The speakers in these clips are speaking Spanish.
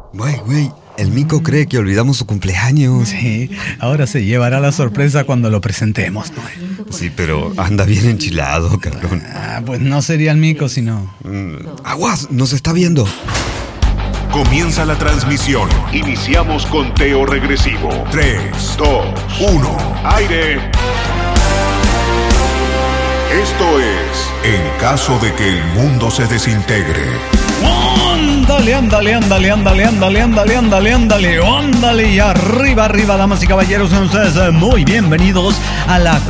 Güey, el mico cree que olvidamos su cumpleaños. Sí, ahora se llevará la sorpresa cuando lo presentemos, ¿no? Sí, pero anda bien enchilado, cabrón. Pues no sería el mico, sino... ¡Aguas! ¡Nos está viendo! Comienza la transmisión. Iniciamos conteo regresivo. 3, 2, 1. ¡Aire! Esto es En caso de que el mundo se desintegre. Ándale, y arriba, damas y caballeros, sean ustedes muy bienvenidos a la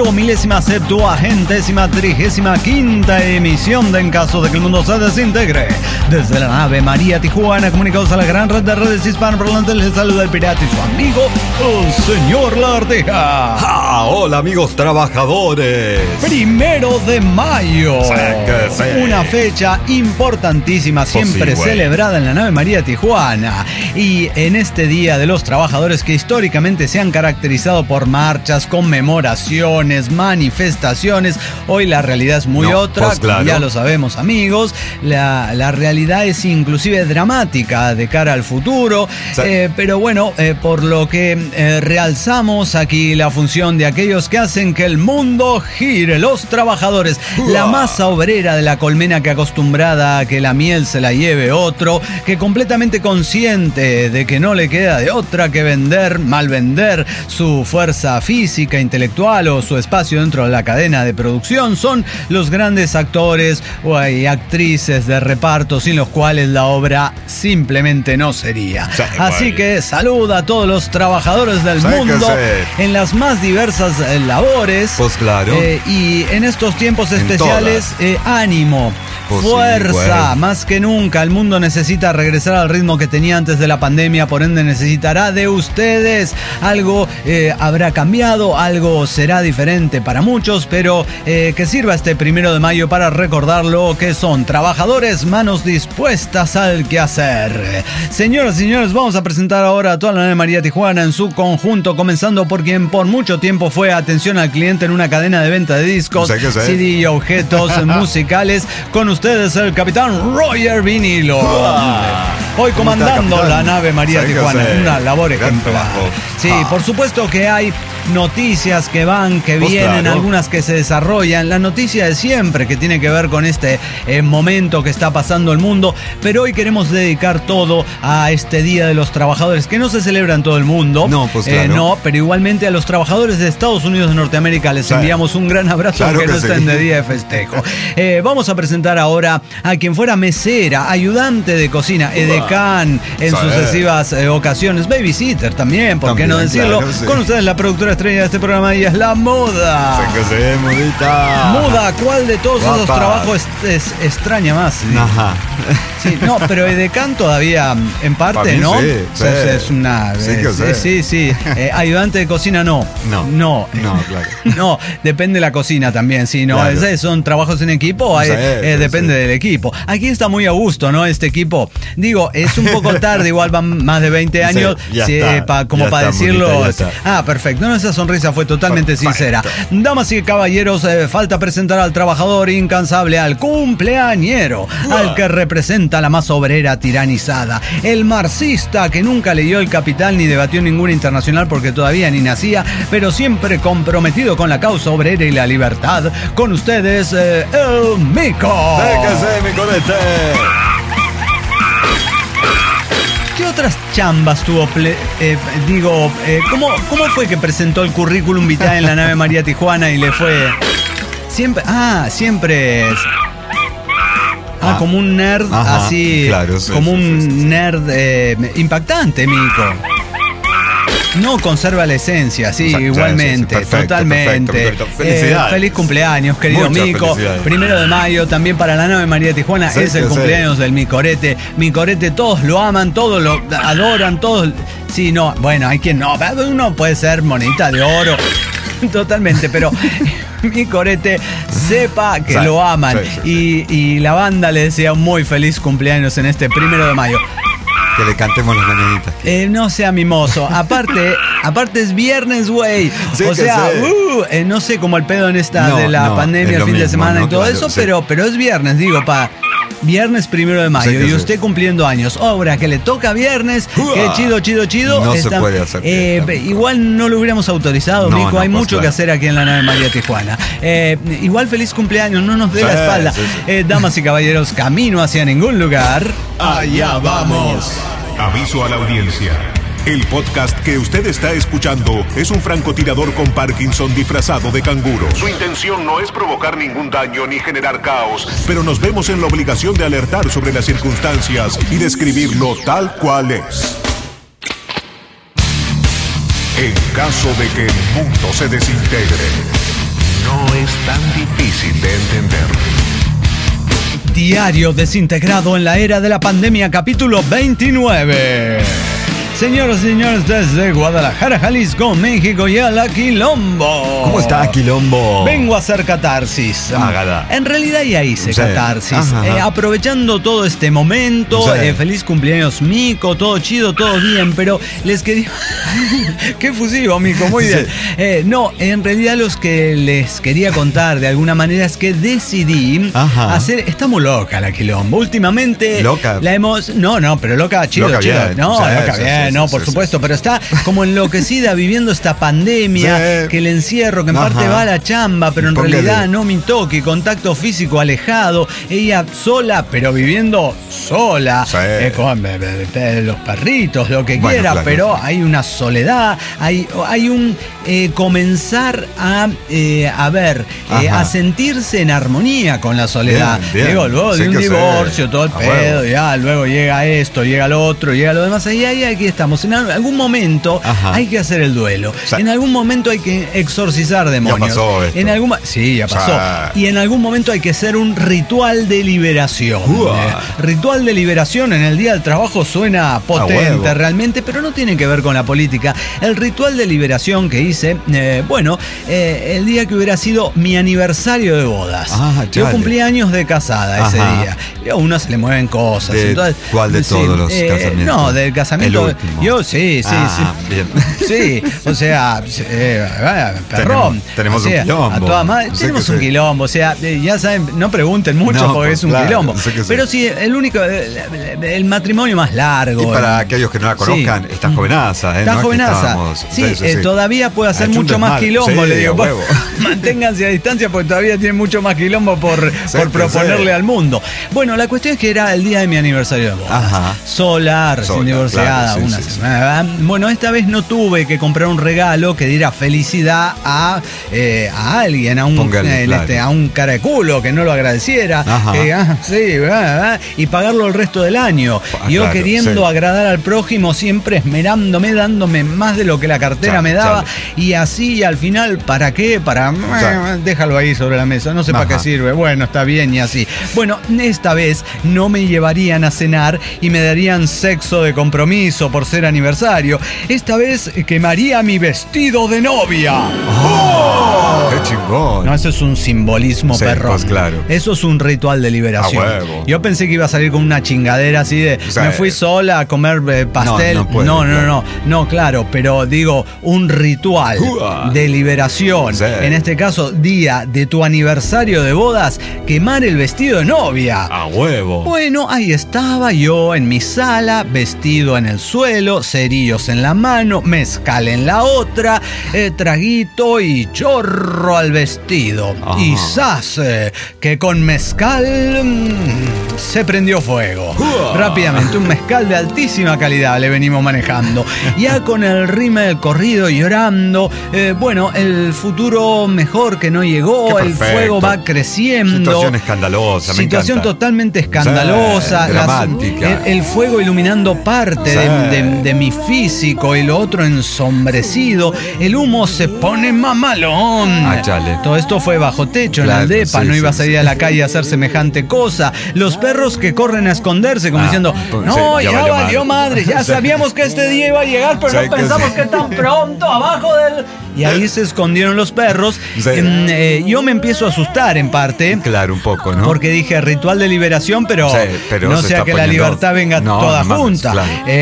4.070.35ª emisión de En caso de que el mundo se desintegre. Desde la nave María Tijuana, comunicados a la gran red de redes hispanoparlantes, les saluda el pirata y su amigo, el señor La Arteja. Hola, amigos trabajadores. 1 de mayo. Sí. Una fecha importantísima, siempre celebrada en la nave María Tijuana. Y en este Día de los Trabajadores, que históricamente se han caracterizado por marchas, conmemoraciones, manifestaciones, hoy la realidad es muy otra, claro. Ya lo sabemos, amigos. La realidad es inclusive dramática de cara al futuro. Sí. Pero bueno, por lo que realzamos aquí la función de aquellos que hacen que el mundo gire, los trabajadores, la masa obrera de la colmena que acostumbrada a que la miel se la lleve otro, que completamente consciente de que no le queda de otra que mal vender su fuerza física, intelectual o su espacio dentro de la cadena de producción, son los grandes actores y actrices de reparto sin los cuales la obra simplemente no sería. Sí, así que saluda a todos los trabajadores del mundo en las más diversas labores. Pues claro. Y en estos tiempos especiales, ánimo. Pues fuerza, más que nunca el mundo necesita regresar al ritmo que tenía antes de la pandemia, por ende necesitará de ustedes. Algo habrá cambiado, algo será diferente para muchos, pero que sirva este 1 de mayo para recordarlo, que son trabajadores, manos dispuestas al quehacer. Señoras y señores, vamos a presentar ahora a toda la nave María Tijuana en su conjunto, comenzando por quien por mucho tiempo fue atención al cliente en una cadena de venta de discos, CD y objetos musicales. Con ustedes el capitán Roger Vinilo. Hoy comandando la nave María Tijuana, una labor ejemplar. Sí, por supuesto que hay noticias que van, que vienen, claro. Algunas que se desarrollan. La noticia de siempre que tiene que ver con este momento que está pasando el mundo, pero hoy queremos dedicar todo a este Día de los Trabajadores, que no se celebra en todo el mundo. No, pues claro. No, pero igualmente a los trabajadores de Estados Unidos de Norteamérica les enviamos un gran abrazo, claro, aunque no estén de día de festejo. Vamos a presentar ahora a quien fuera mesera, ayudante de cocina, edecán en sucesivas ocasiones, babysitter también, ¿por qué no decirlo? Claro, con ustedes la productora estrella de este programa y es la Muda. Mudita. Muda, ¿cuál de todos esos trabajos extraña más? ¿Sí? Ajá. Sí, no, pero edecán todavía en parte, ¿no? Sí, o sea, es una... Sí. Ayudante de cocina no, claro. No, depende de la cocina también, sí, ¿no? Claro. ¿Son trabajos en equipo? Depende del equipo. Aquí está muy a gusto, ¿no? Este equipo. Digo, es un poco tarde, igual van más de 20 años, para decirlo. Perfecto. No, esa sonrisa fue totalmente sincera. Damas y caballeros, falta presentar al trabajador incansable, al cumpleañero, al que representa la masa obrera tiranizada, el marxista que nunca leyó El Capital ni debatió ninguna internacional porque todavía ni nacía, pero siempre comprometido con la causa obrera y la libertad. Con ustedes, el Mico. ¡Déjese, mi colete! ¿Qué otras chambas tuvo? ¿Cómo fue que presentó el currículum vitae en la nave María Tijuana y le fue? Siempre es... como un nerd, así, claro, como un nerd impactante, Mico. No conserva la esencia, sí, igualmente, perfecto, totalmente. Perfecto. Felicidades. Feliz cumpleaños, querido Mico. 1 de mayo, también para la nave María Tijuana, es el cumpleaños del Micorete. Micorete, todos lo aman, todos lo adoran, todos... Sí, no, bueno, hay quien no, uno puede ser monedita de oro, totalmente, pero... Micorete, sepa que lo aman. Y la banda le desea un muy feliz cumpleaños en este 1 de mayo. Que le cantemos las mañanitas. No sea mimoso. Aparte es viernes, güey. Sí, o sea, no sé cómo el pedo en esta de la pandemia, el fin de semana y todo eso, pero es viernes, digo, viernes 1 de mayo, Sí, y usted cumpliendo años. Ahora que le toca viernes, qué chido. No se puede hacer fiesta. Igual no lo hubiéramos autorizado, No, Mico. no, Hay pues, mucho claro. que hacer aquí en la nave María Tijuana. Igual feliz cumpleaños, no nos dé la Sí, espalda. sí. Damas y caballeros, camino hacia ningún lugar. Allá vamos. Aviso a la audiencia. El podcast que usted está escuchando es un francotirador con Parkinson disfrazado de canguro. Su intención no es provocar ningún daño ni generar caos, pero nos vemos en la obligación de alertar sobre las circunstancias y describirlo tal cual es. En caso de que el mundo se desintegre, no es tan difícil de entender. Diario desintegrado en la era de la pandemia, capítulo 29. Señoras y señores, desde Guadalajara, Jalisco, México y a la Quilombo. ¿Cómo está, Quilombo? Vengo a hacer catarsis. Hágala. En realidad ya hice Sí. catarsis. Ajá. Aprovechando todo este momento, Sí. feliz cumpleaños, Mico, todo chido, todo bien, pero les quería... Qué fusivo, Mico, muy bien. No, en realidad los que les quería contar de alguna manera es que decidí Ajá. hacer... Está muy loca la Quilombo. Últimamente ¿Loca? la hemos... No, pero loca, chido, Loca chido. bien. No, Sí, loca sí, bien, sí, no, sí, por sí, supuesto, pero está como enloquecida viviendo esta pandemia, Sí. que el encierro, que en Ajá. parte va a la chamba, pero en Póngale. realidad no mi toque, contacto físico alejado, ella sola, pero viviendo sola, Sí. con los perritos, lo que Bueno, quiera, claro. pero hay una soledad, hay un comenzar a ver, Ajá. a sentirse en armonía con la soledad. Bien, bien. Digo, luego Sí de un que sí. divorcio, todo el A pedo, huevo. ya, luego llega esto, llega lo otro, llega lo demás, y ahí aquí estamos. En algún momento Ajá. hay que hacer el duelo. Sí. En algún momento hay que exorcizar demonios. pasó esto. Sí, ya pasó. Sí. Y en algún momento hay que hacer un ritual de liberación. Uah. Ritual de liberación en el Día del Trabajo suena potente huevo. realmente, pero no tiene que ver con la política. El ritual de liberación que hice, el día que hubiera sido mi aniversario de bodas. Ah, Yo chale. cumplí años de casada ese Ajá. día. Y a uno se le mueven cosas. ¿De entonces, cuál de todos los casamientos? No, del casamiento. El último. Yo sí. Bien. Sí, o sea, perrón. Tenemos O sea, un quilombo. A toda madre, Sé tenemos que un sí. quilombo. O sea, ya saben, no pregunten mucho No, porque pues, es un claro, quilombo. sé que sí. Pero sí, el matrimonio más largo. Y para aquellos que no la conozcan, Sí. está jovenaza, ¿eh? Está No es que jovenaza. estábamos- Sí, todavía puede hacer Ha hecho un mucho más desmadre. quilombo, Sí, le digo. a huevo. Manténganse a distancia porque todavía tiene mucho más quilombo por proponerle sí. al mundo. Bueno, la cuestión es que era el día de mi aniversario de bodas. Ajá. Sola, recién Sola, divorciada, claro, sí, una sí, sí. semana. Bueno, esta vez no tuve que comprar un regalo que diera felicidad a alguien, Póngale, claro. a un cara de culo que no lo agradeciera. Ajá. Y pagarlo el resto del año. Yo claro, queriendo sí. agradar al prójimo, siempre esmerándome, dándome más de lo que la cartera Chale, me daba. chale. Y así al final, ¿para qué? Déjalo ahí sobre la mesa, no sé para Ajá. qué sirve. Bueno, está bien y así. Bueno, esta vez no me llevarían a cenar y me darían sexo de compromiso por ser aniversario. Esta vez quemaría mi vestido de novia. ¡Oh! ¡Qué chingón! No, eso es un simbolismo Sí, perrón. pues, claro. Eso es un ritual de liberación. A huevo. Yo pensé que iba a salir con una chingadera así de O sea, me fui sola a comer pastel. no puede, claro. No, claro, pero digo, un ritual Uah. de liberación. Sí. En este caso, día de tu aniversario de bodas, quemar el vestido de novia. ¡A huevo! Bueno, ahí estaba yo en mi sala, vestido en el suelo, cerillos en la mano, mezcal en la otra, traguito y chorro al vestido. Ajá. Y ¡zas! Que con mezcal se prendió fuego. Rápidamente, un mezcal de altísima calidad le venimos manejando. Ya con el ritmo del corrido llorando, bueno, el futuro mejor que no llegó, Qué el perfecto. fuego va creciendo. Situación escandalosa, me Situación encanta. totalmente escandalosa. Sí, dramática. El fuego iluminando parte Sí. de mi físico y lo otro ensombrecido. El humo se pone mamalón. Ah, chale. Todo esto fue bajo techo, Claro, en el depa. sí, No iba a sí, salir sí. a la calle a hacer semejante cosa. Los perros que corren a esconderse como Ah, diciendo, pues, no, sí, ya valió madre. Ya Sí. sabíamos que este día iba a llegar, pero Sí, no que pensamos sí. que tan pronto abajo del... Y ahí se escondieron los perros. Sí. Yo me empiezo a asustar en parte. Claro, un poco, ¿no? Porque dije ritual de liberación, pero, Sí, pero no se sea está que la poniendo- libertad venga No, toda no mames, junta. claro. Bueno,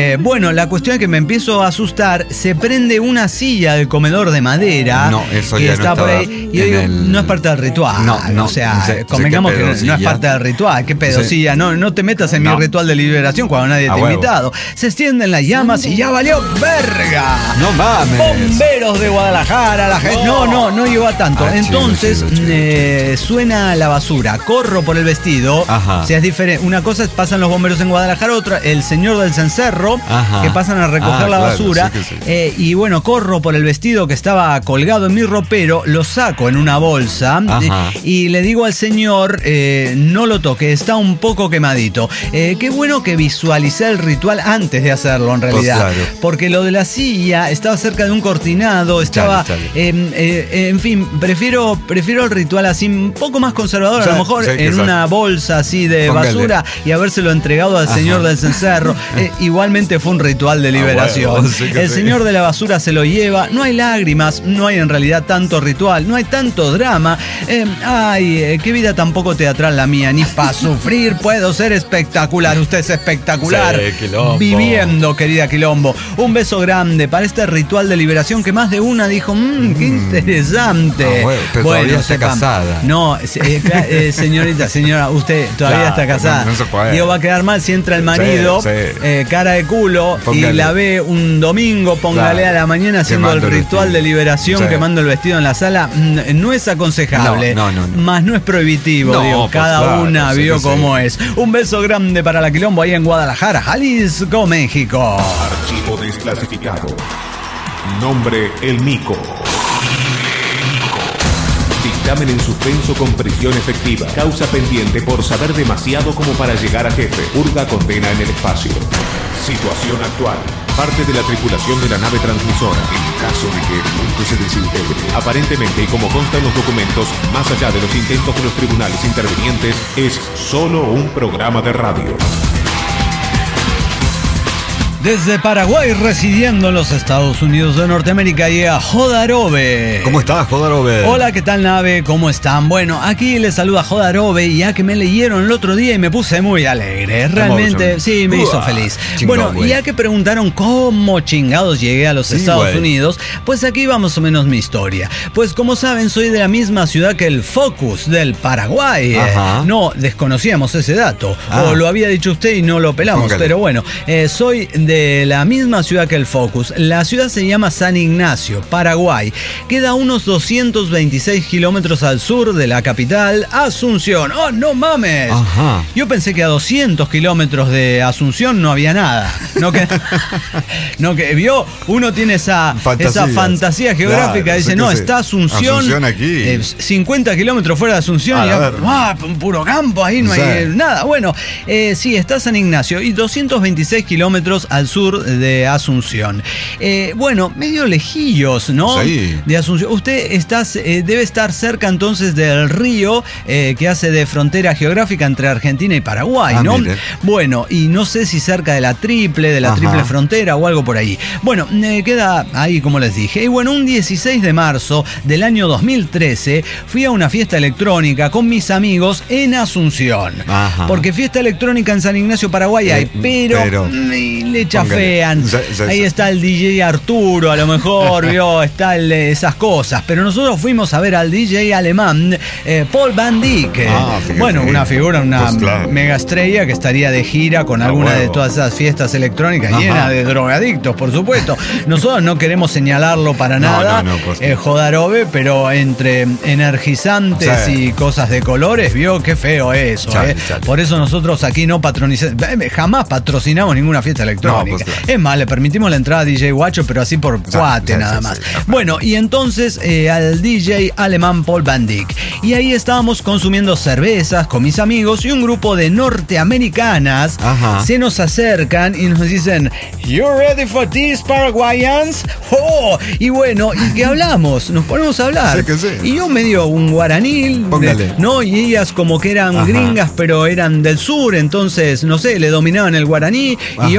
bueno, la cuestión es que me empiezo a asustar. Se prende una silla del comedor de madera. No, eso que ya está no por estaba ahí. Y yo digo, no es parte del ritual. No, o sea, sé convengamos qué que no es pedosilla. parte del ritual. ¿Qué pedosilla? Sí. No te metas en mi No. ritual de liberación cuando nadie te ha huevo. invitado. Se extienden las llamas y ya valió verga. No mames. Bomberos de Guadalajara, la gente. No llegó a tanto. Ah, Entonces chido. suena la basura, corro por el vestido. Ajá. O sea, es diferente. Una cosa es pasan los bomberos en Guadalajara, otra el señor del cencerro, Ajá. que pasan a recoger la Claro, basura. sí que sí. Y bueno, corro por el vestido que estaba colgado en mi ropero, lo saco en una bolsa Ajá. y le digo al señor, no lo toque, está un poco quemadito. Qué bueno que visualicé el ritual antes de hacerlo, en realidad. Claro. Porque lo de la silla estaba cerca de un cortinado, estaba... Chale. en fin, prefiero el ritual así, un poco más conservador, Sí, a lo mejor sí, en exacto. una bolsa así de Póngale. basura y habérselo entregado al señor del cencerro. Igualmente fue un ritual de liberación. bueno, sí que El sí. señor de la basura se lo lleva, no hay lágrimas, no hay en realidad tanto ritual, no hay tanto drama. Qué vida tan poco teatral la mía, ni para sufrir puedo ser espectacular. Usted es espectacular. Sí, Quilombo. Viviendo, querida Quilombo. Un beso grande para este ritual de liberación que más de una dijo, qué interesante. Bueno, pero todavía está casada. No, señora, usted todavía Claro, está casada. no se puede. Digo, va a quedar mal si entra el marido, Sí. cara de culo, Póngale. y la ve un domingo, póngale Claro. a la mañana haciendo el Quemando el ritual de vestido. liberación, Sí. quemando el vestido en la sala. No es aconsejable, No. más no es prohibitivo, No, digo, pues cada claro, una sí vio que sí. cómo es. Un beso grande para la Quilombo ahí en Guadalajara, Jalisco, México. Archivo desclasificado. Nombre: El Mico. Dictamen en suspenso con prisión efectiva. Causa pendiente por saber demasiado como para llegar a jefe. Purga condena en el espacio. Situación actual. Parte de la tripulación de la nave transmisora, en caso de que el mundo se desintegre. Aparentemente, y como consta en los documentos, más allá de los intentos de los tribunales intervinientes, es solo un programa de radio. Desde Paraguay, residiendo en los Estados Unidos de Norteamérica, llega Jodarobe. ¿Cómo estás, Jodarobe? Hola, ¿qué tal, nave? ¿Cómo están? Bueno, aquí les saluda Jodarobe, y ya que me leyeron el otro día y me puse muy alegre. Realmente, Emotion. sí, me hizo feliz. Chingón, Bueno, güey. y ya que preguntaron cómo chingados llegué a los Sí, Estados güey. Unidos, pues aquí va más o menos mi historia. Pues como saben, soy de la misma ciudad que el Focus del Paraguay. Ajá. No desconocíamos ese dato, Ah. o lo había dicho usted y no lo pelamos, Póngale. pero bueno, soy de la misma ciudad que el Focus. La ciudad se llama San Ignacio, Paraguay. Queda a unos 226 kilómetros al sur de la capital, Asunción. ¡Oh, no mames! Ajá. Yo pensé que a 200 kilómetros de Asunción no había nada. No que vio, uno tiene esa fantasía geográfica. Claro, Dice, sí no, que sí. está Asunción aquí. 50 kilómetros fuera de Asunción. A Y ya, ver. puro campo, ahí no Sí. hay nada. Bueno, sí, está San Ignacio y 226 kilómetros al sur de Asunción. Bueno, medio lejillos, ¿no? Sí. De Asunción. Usted debe estar cerca entonces del río que hace de frontera geográfica entre Argentina y Paraguay, Ah, ¿no? mire. Bueno, y no sé si cerca de la triple Ajá. frontera o algo por ahí. Bueno, queda ahí como les dije. Y bueno, un 16 de marzo del año 2013 fui a una fiesta electrónica con mis amigos en Asunción. Ajá. Porque fiesta electrónica en San Ignacio, Paraguay hay, pero le chafean. Ahí está el DJ Arturo, a lo mejor, vio, está esas cosas. Pero nosotros fuimos a ver al DJ alemán Paul Van Dyk. Fíjate. Bueno, una figura, una Pues claro. mega estrella que estaría de gira con alguna de todas esas fiestas electrónicas Ajá. llenas de drogadictos, por supuesto. Nosotros no queremos señalarlo para No, nada, no, pues. Jodarobe, pero entre energizantes Sí. y cosas de colores, vio qué feo eso. Chale. Por eso nosotros aquí no jamás patrocinamos ninguna fiesta electrónica. No, pues claro. Es más, le permitimos la entrada a DJ Guacho, pero así por cuate sí, nada sí, más. sí. Bueno, y entonces al DJ alemán Paul Van Dyk. Y ahí estábamos consumiendo cervezas con mis amigos y un grupo de norteamericanas Ajá. se nos acercan y nos dicen, "You ready for this, Paraguayans?" ¡Oh! Y bueno, ¿y qué hablamos? Nos ponemos a hablar. Sí que sí. Y yo medio un guaraní, Póngale. ¿no? Y ellas como que eran Ajá. gringas, pero eran del sur, entonces, no sé, le dominaban el guaraní. Ajá. Y yo,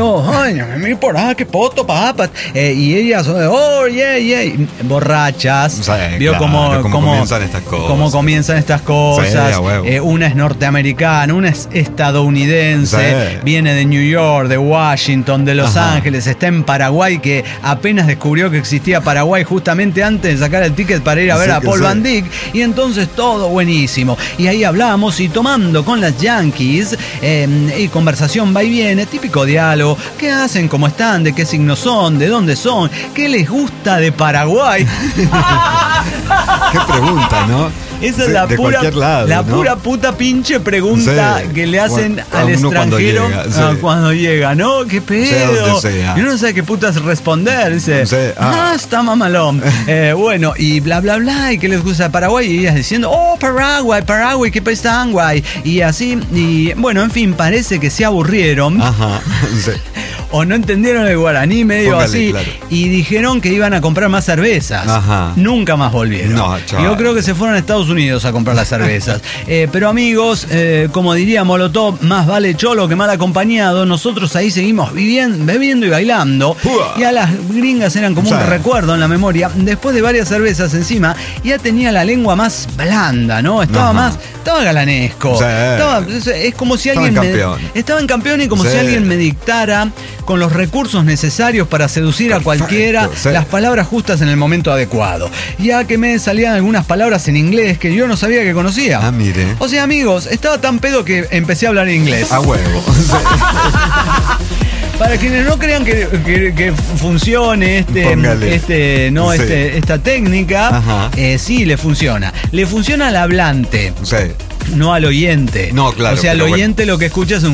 mi por qué poto, papas. Y ellas, oh, yeah, borrachas. Sí, Vio claro, cómo comienzan estas cosas. Cómo comienzan estas cosas. Sí, a huevo. Una es norteamericana, una es estadounidense, Sí. viene de New York, de Washington, de Los Ángeles, está en Paraguay, que apenas descubrió que existía Paraguay justamente antes de sacar el ticket para ir a ver Sí, a que Paul sí. Van Dyk, y entonces todo buenísimo. Y ahí hablamos y tomando con las Yankees, y conversación va y viene, típico diálogo, ¿qué hacen? ¿Cómo están? ¿De qué signos son? ¿De dónde son? ¿Qué les gusta de Paraguay? Qué pregunta, ¿no? Esa es Sí, la de pura, cualquier lado, la ¿no? pura puta pinche pregunta Sí. que le hacen A al uno cuando extranjero llega, sí. cuando llega, ¿no? ¿Qué pedo? donde sea. Y uno no sabe qué putas responder. Dice, Sí, está mamalón. Bueno, y bla, bla, bla. ¿Y qué les gusta de Paraguay? Y ellas diciendo, oh, Paraguay, qué país tan guay. Y así, y bueno, en fin, parece que se aburrieron. Ajá. Sí. O no entendieron el guaraní medio Póngale, así. claro. Y dijeron que iban a comprar más cervezas. Ajá. Nunca más volvieron. No, chaval. Yo creo que se fueron a Estados Unidos a comprar las cervezas. Pero amigos, como diría Molotov, más vale cholo que mal acompañado. Nosotros ahí seguimos bebiendo y bailando. Uah. Y a las gringas eran como un Sí. recuerdo en la memoria. Después de varias cervezas encima, ya tenía la lengua más blanda, ¿no? Estaba Ajá. estaba galanesco. Sí. Es como si Estaba alguien en campeón. estaba en campeón y como Sí. si alguien me dictara con los recursos necesarios para seducir a cualquiera, sí. las palabras justas en el momento adecuado. Ya que me salían algunas palabras en inglés que yo no sabía que conocía. Ah, mire. O sea, amigos, estaba tan pedo que empecé a hablar inglés. A huevo. Sí. Para quienes no crean que funcione Póngale. Sí. esta técnica, Ajá. sí le funciona. Le funciona al hablante. Sí. No al oyente. No, claro, O sea, al pero oyente lo que escucha es un...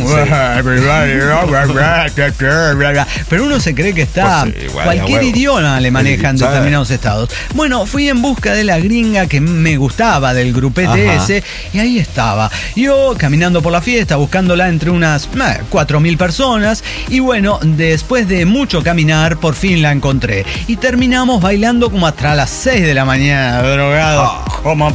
Pero uno se cree que está... Pues sí, igual, cualquier a huevo. idioma le maneja en Sí, sabe. determinados estados. Bueno, fui en busca de la gringa que me gustaba, del grupete Ajá. ese, y ahí estaba. Yo caminando por la fiesta, buscándola entre unas 4.000 personas, y bueno, después de mucho caminar, por fin la encontré. Y terminamos bailando como hasta las 6 de la mañana, drogados. Como...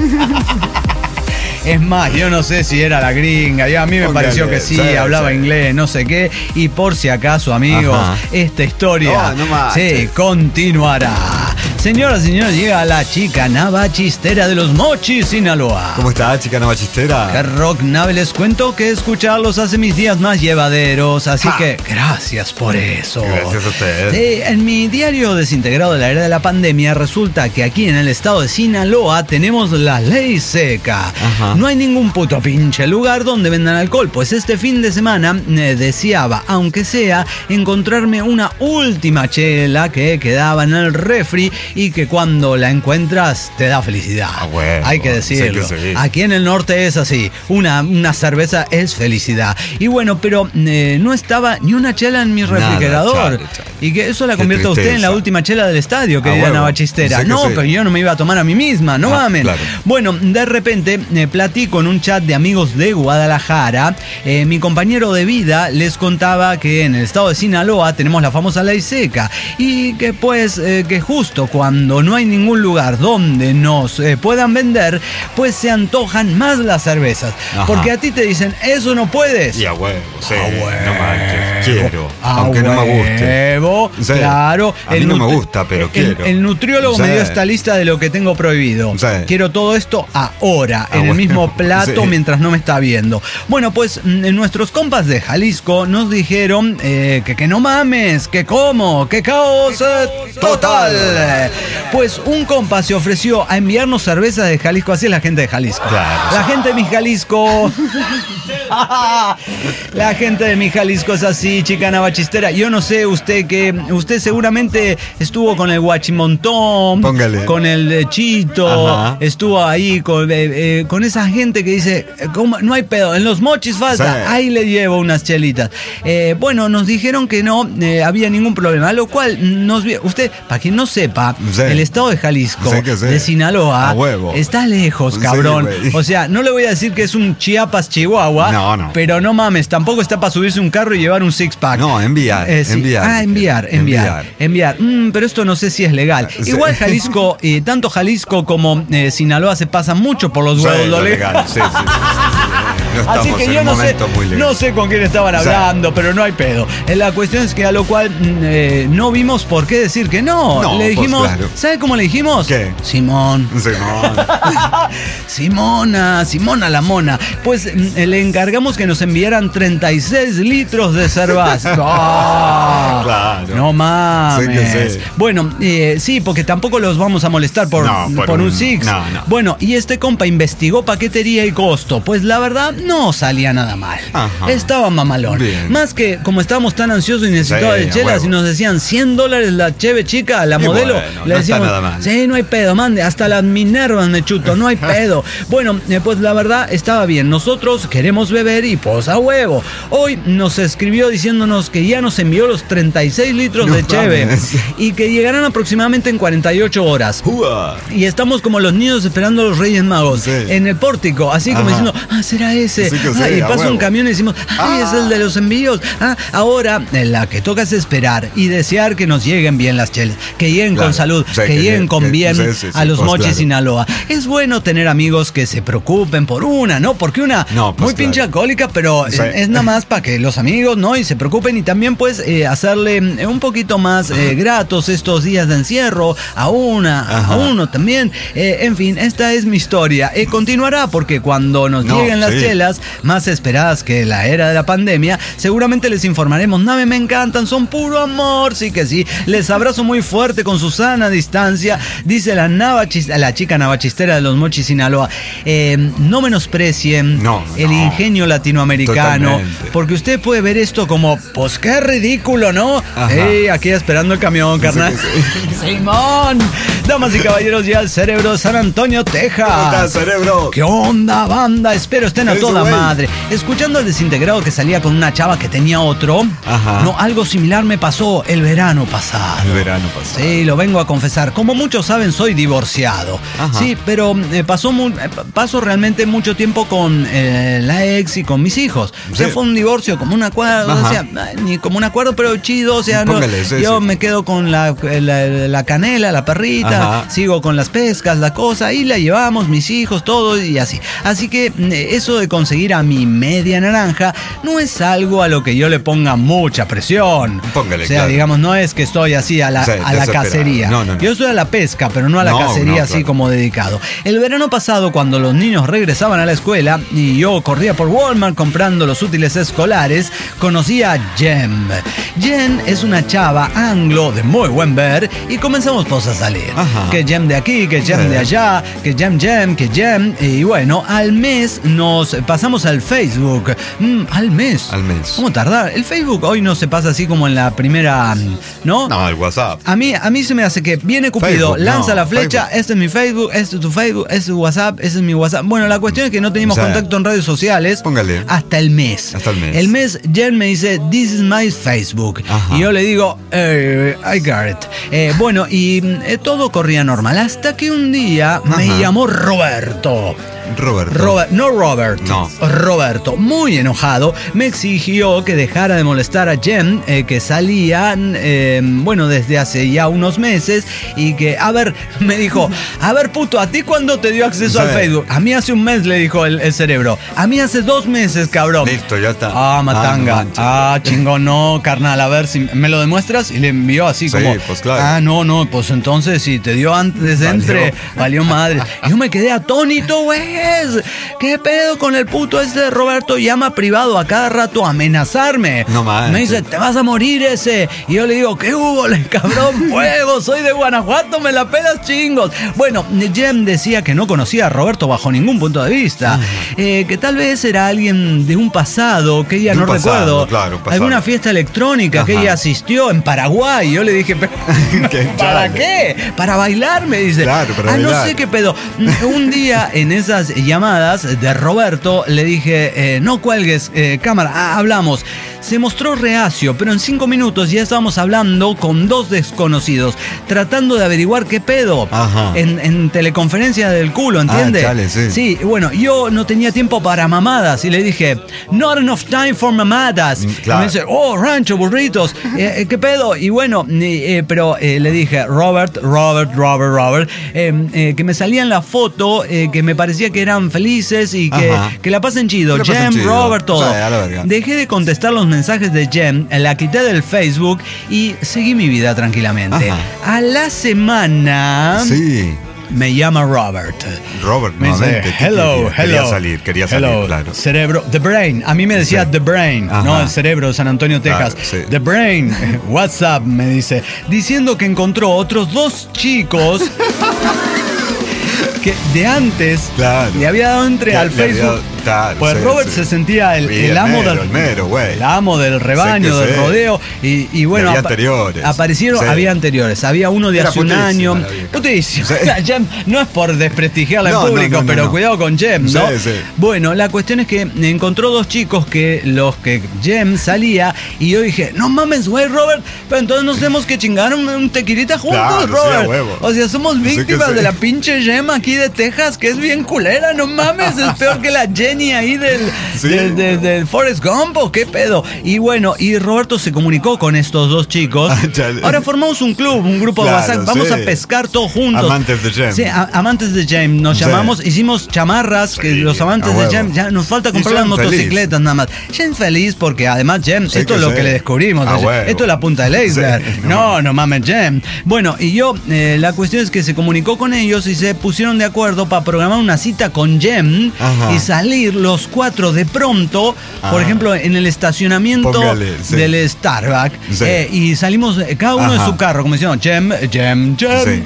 Es más, yo no sé si era la gringa, a mí me Póngale, pareció que sí, sí, hablaba sí. inglés, no sé qué, y por si acaso, amigos, Ajá. esta historia No manches. se continuará. Señoras y señores, llega la chica navachistera de los Mochis, Sinaloa. ¿Cómo está, chica navachistera? Que rock nave, les cuento que escucharlos hace mis días más llevaderos, así que gracias por eso. Gracias a usted. Sí, en mi diario desintegrado de la era de la pandemia resulta que aquí en el estado de Sinaloa tenemos la ley seca. Ajá. No hay ningún puto pinche lugar donde vendan alcohol, pues este fin de semana deseaba, aunque sea, encontrarme una última chela que quedaba en el refri y que cuando la encuentras te da felicidad. Ah, bueno, hay que decirlo. sé que sí. Aquí en el norte es así, una cerveza es felicidad. Y bueno, pero no estaba ni una chela en mi Nada, refrigerador. chale. Y que eso la Qué convierta a usted en la tristeza. última chela del estadio, querida huevo. navachistera. Sé que No, sí. pero yo no me iba a tomar a mí misma, no mamen. Claro. Bueno, de repente platico en un chat de amigos de Guadalajara. Mi compañero de vida les contaba que en el estado de Sinaloa tenemos la famosa ley seca y que pues que justo cuando no hay ningún lugar donde nos puedan vender, pues se antojan más las cervezas. Ajá. Porque a ti te dicen, eso no puedes. Y a huevo, sí. A huevo. No manches. Quiero. A Aunque no me guste. huevo, Sí. claro. A mí no me gusta, pero quiero. El nutriólogo Sí. me dio esta lista de lo que tengo prohibido. Sí. Quiero todo esto ahora, en el bueno. mismo plato, Sí. mientras no me está viendo. Bueno, pues nuestros compas de Jalisco nos dijeron que no mames, que cómo, que caos total. Pues un compa se ofreció a enviarnos cerveza de Jalisco, así es la gente de Jalisco. Claro. La gente de mi Jalisco. La gente de mi Jalisco es así, chica navachistera. Yo no sé usted seguramente estuvo con el Guachimontón, Póngale. con el Chito, Ajá. estuvo ahí con esa gente que dice, ¿cómo? No hay pedo, en los Mochis falta, Sí. ahí le llevo unas chelitas. Bueno, nos dijeron que no había ningún problema, lo cual usted, para quien no sepa, Sí. el estado de Jalisco, Sé que sí. de Sinaloa, A huevo. está lejos, Sí, cabrón. güey. O sea, no le voy a decir que es un Chiapas, Chihuahua, No. pero no mames, tampoco está para subirse un carro y llevar un six-pack. No, enviar. Sí. Enviar. Enviar. Pero esto no sé si es legal. Sí. Igual Jalisco, tanto Jalisco como Sinaloa se pasan mucho por los huevos, lo legal. Sí. No Así estamos que en yo un momento muy legal. no sé con quién estaban hablando, pero no hay pedo. La cuestión es que a lo cual no vimos por qué decir que no. No, le dijimos, pues claro. ¿sabe cómo le dijimos? ¿Qué? Simón. Simona la mona. Pues le encargamos que nos enviaran 36 litros de cerveza. ¡Oh! Claro. No mames. Sí que sí. Bueno, sí, porque tampoco los vamos a molestar por un six. No. Bueno, y este compa investigó paquetería y costo. Pues la verdad, no salía nada mal. Ajá. Estaba mamalón. Bien. Más que como estábamos tan ansiosos y necesitados Sí, de chelas huevo. y nos decían $100 la cheve chica, la Y modelo, bueno, le no está decíamos, nada mal. sí, no hay pedo, mande, hasta las Minervas me chuto, no hay pedo. Bueno, pues la verdad estaba bien. Nosotros queremos beber y pues a huevo. Hoy nos escribió diciéndonos que ya nos envió los 36 litros No de cheve mames. y que llegarán aproximadamente en 48 horas. ¡Ua! Y estamos como los niños esperando a los Reyes Magos Sí. en el pórtico, así como Ajá. diciendo, será ese. Sí que sí, Y a pasa un huevo. camión y decimos, es el de los envíos. Ahora la que toca es esperar y desear que nos lleguen bien las chelas, que lleguen Claro. con salud, Sí, que lleguen con bien sí, a los pues Mochis claro. Sinaloa. Es bueno tener amigos que se preocupen por una, ¿no? Porque una No, pues muy pinche claro. alcohólica, pero Sí. es nada más para que los amigos, ¿no? Y se preocupen y también pues hacerle un poquito más gratos estos días de encierro a Ajá. uno también. En fin, esta es mi historia. Continuará porque cuando nos No, lleguen las sí. chelas más esperadas que la era de la pandemia, seguramente les informaremos. Nave, me encantan, son puro amor, sí que sí. Les abrazo muy fuerte con Susana a distancia, dice la chica navachistera de los Mochis Sinaloa. No menosprecien No, el no. ingenio latinoamericano, Totalmente. porque usted puede ver esto como, pues qué ridículo, ¿no? Ajá. Aquí esperando el camión, carnal. Simón. Damas y caballeros, ya el cerebro de San Antonio, Texas. ¿Cómo estás, cerebro? ¿Qué onda, banda? Espero estén a Eso, toda güey. madre. Escuchando al desintegrado que salía con una chava que tenía otro. Ajá. No, algo similar me pasó el verano pasado. El verano pasado. Sí, lo vengo a confesar. Como muchos saben, soy divorciado. Ajá. Sí, pero paso realmente mucho tiempo con la ex y con mis hijos. O sea, Sí. fue un divorcio como un acuerdo. Ajá. O sea, ni como un acuerdo, pero chido. O sea, no, Póngale, sí, yo sí. me quedo con la canela, la perrita. Ajá. Sigo con las pescas, la cosa. Y la llevamos, mis hijos, todo y así. Así que eso de conseguir a mi media naranja no es algo a lo que yo le ponga mucha presión. Póngale, o sea, claro. digamos, no es que estoy así a la Sí, desesperado. cacería. No. Yo estoy a la pesca, pero no a la No, cacería no, así claro. como dedicado. El verano pasado, cuando los niños regresaban a la escuela y yo corría por Walmart comprando los útiles escolares, conocí a Jem. Jem es una chava anglo de muy buen ver y comenzamos pues a salir. Ajá. Que Jem de aquí, que Jem de allá, que Jem, que Jem. Y bueno, al mes nos pasamos al Facebook. Al mes. Al mes. ¿Cómo tardar? El Facebook hoy no se pasa así como en la primera, ¿no? No, el WhatsApp. A mí se me hace que viene Cupido, Facebook, lanza no, la flecha, Facebook. este es mi Facebook, este es tu Facebook, este es tu WhatsApp, este es mi WhatsApp. Bueno, la cuestión es que no teníamos O sea, contacto en redes sociales póngale. hasta el mes. Hasta el mes. El mes, Jen me dice, this is my Facebook. Ajá. Y yo le digo, I got it. Bueno, y todo corría normal. Hasta que un día me Ajá. llamó Roberto. Roberto. No Robert. No. Roberto, muy enojado, me exigió que dejara de molestar a Jem, que salían, bueno, desde hace ya unos meses, y que, me dijo, puto, ¿a ti cuándo te dio acceso al Sí. Facebook? A mí hace un mes, le dijo el cerebro. A mí hace 2 meses, cabrón. Listo, ya está. Matanga. No Chingón, no, carnal, a ver si me lo demuestras. Y le envió así Sí, como, pues claro. no, pues entonces si te dio antes de Valió. entre, valió madre. Y yo me quedé atónito, güey. ¿Qué pedo con el puto este de Roberto? Llama privado a cada rato a amenazarme. No manches. Me dice, te vas a morir ese. Y yo le digo, ¿qué hubo, cabrón? Fuego, soy de Guanajuato, me la pelas chingos. Bueno, Jem decía que no conocía a Roberto bajo ningún punto de vista. Que tal vez era alguien de un pasado que ella De no un pasado, recuerdo. claro, un pasado. Alguna fiesta electrónica que Ajá. ella asistió en Paraguay. Yo le dije, ¿para qué? Para bailar, me dice. Claro, para no bailar. sé qué pedo. Un día en esas llamadas de Roberto le dije, no cuelgues, cámara, hablamos. se mostró reacio, pero en 5 minutos ya estábamos hablando con 2 desconocidos, tratando de averiguar qué pedo. Ajá. En teleconferencia del culo, ¿entiendes? Chale, sí. Sí, bueno, yo no tenía tiempo para mamadas y le dije, not enough time for mamadas. Claro. Y me dice, rancho, burritos, ¿qué pedo? Y bueno, pero le dije, Robert, que me salía en la foto, que me parecía que eran felices y que la pasen chido. Que la pasen Jem, chido. Robert, todo. O sea, a la verga. Dejé de contestar los mensajes de Jem, la quité del Facebook y seguí mi vida tranquilamente. Ajá. A la semana... Sí. Me llama Robert. Robert, Me dice, nuevamente. ¿Qué quería salir, hello, claro. cerebro, The Brain. A mí me decía Sí. The Brain, Ajá. no el cerebro de San Antonio, Texas. Claro, sí. The Brain, what's up, me dice. Diciendo que encontró otros 2 chicos que de antes Claro. le había dado entre al Facebook. Pues sí, Robert sí. se sentía el amo el mero, güey. el amo del rebaño, Sé que del sé. rodeo. Y bueno, había anteriores. aparecieron, Sí. había anteriores. Había uno de Era hace un putísima año. la vieja. Putísimo. Sí. La Jem, no es por desprestigiarla No, en público, no, pero no. cuidado con Jem, ¿no? Sí, sí. Bueno, la cuestión es que encontró 2 chicos que los que Jem salía y yo dije, no mames, güey, Robert, pero entonces nos tenemos que chingar un tequilita juntos, Claro, sí, Robert. a huevo. O sea, somos Sí que víctimas sí. de la pinche Jem aquí de Texas, que es bien culera, no mames, es peor que la Jenny ahí Sí. del Forrest Gump, ¿o qué pedo? Y bueno, y Roberto se comunicó con estos 2 chicos. Chale. Ahora formamos un club, un grupo Claro, de WhatsApp, vamos sí. a pescar todos juntos. Amantes de Jem. Sí, amantes de Jem, nos Sí. llamamos, hicimos chamarras, que Sí, los amantes a de huevo. Jem, ya nos falta Y comprar las Jem motocicletas nada más. Jem feliz porque además Jem, Sí esto es que lo sí. que le descubrimos. A huevo. Esto es la punta del iceberg. Sí, no mames Jem. Bueno, y yo, la cuestión es que se comunicó con ellos y se pusieron de acuerdo para programar una cita con Jem Ajá. y salir los 4 de pronto, por Ah. ejemplo, en el estacionamiento Póngale, sí. del Starbucks. Sí. Y salimos cada uno en Ajá. su carro, como diciendo, Jem, Sí.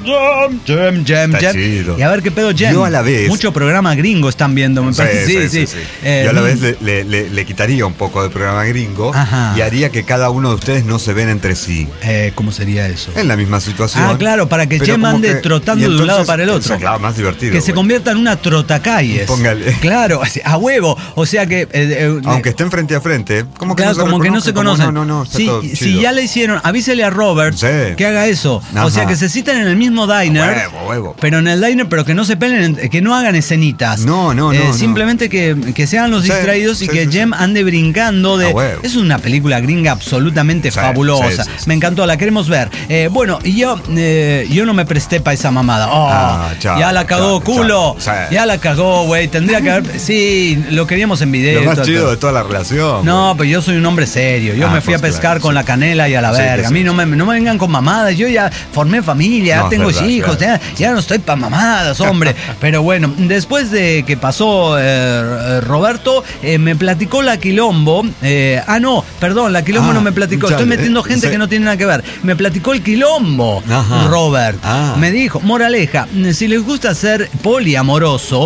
Está chido. y a ver qué pedo Jem. Yo a la vez- Mucho programa gringo están viendo, me parece. Sí. Yo a la vez le quitaría un poco de programa gringo Ajá. y haría que cada uno de ustedes no se ven entre sí. ¿Cómo sería eso? En la misma situación. Ah, claro, para que pero Jem como ande que- trotando y de un lado entonces- para el otro. Claro, más divertido. Que se güey. convierta en una trotacalles. Póngale. Claro, así, a huevo. O sea que. Aunque estén frente a frente, como que Claro, como que no se conocen. No, está Sí, todo si chido. ya le hicieron, avísele a Robert Sí. que haga eso. Ajá. O sea, que se citen en el mismo diner. Huevo. Pero en el diner, pero que no se peleen, que no hagan escenitas. No. Simplemente que sean los Sí, distraídos y sí, que sí, Jem ande brincando de. A huevo. Es una película gringa absolutamente Sí, fabulosa. sí. Me encantó, la queremos ver. Bueno, y yo no me presté para esa mamada. Chao, ya la cagó, chao, culo. chao. Sí. Ya la cagó, güey. Tendría que haber. Sí, lo queríamos en video. Lo más todo, chido todo. de toda la relación. No, pues yo soy un hombre serio. Yo me fui a pues pescar claro, con sí. la canela y a la Sí, verga. que A mí sí, no me vengan con mamadas. Yo ya formé familia, No, ya tengo es verdad, hijos, claro. ya no estoy para mamadas, hombre. Pero bueno, después de que pasó Roberto, me platicó la Quilombo. No, perdón, la Quilombo no me platicó. Estoy chale, metiendo gente sí. que no tiene nada que ver. Me platicó el Quilombo, Ajá. Robert. Ah. Me dijo, moraleja, si les gusta ser poliamoroso,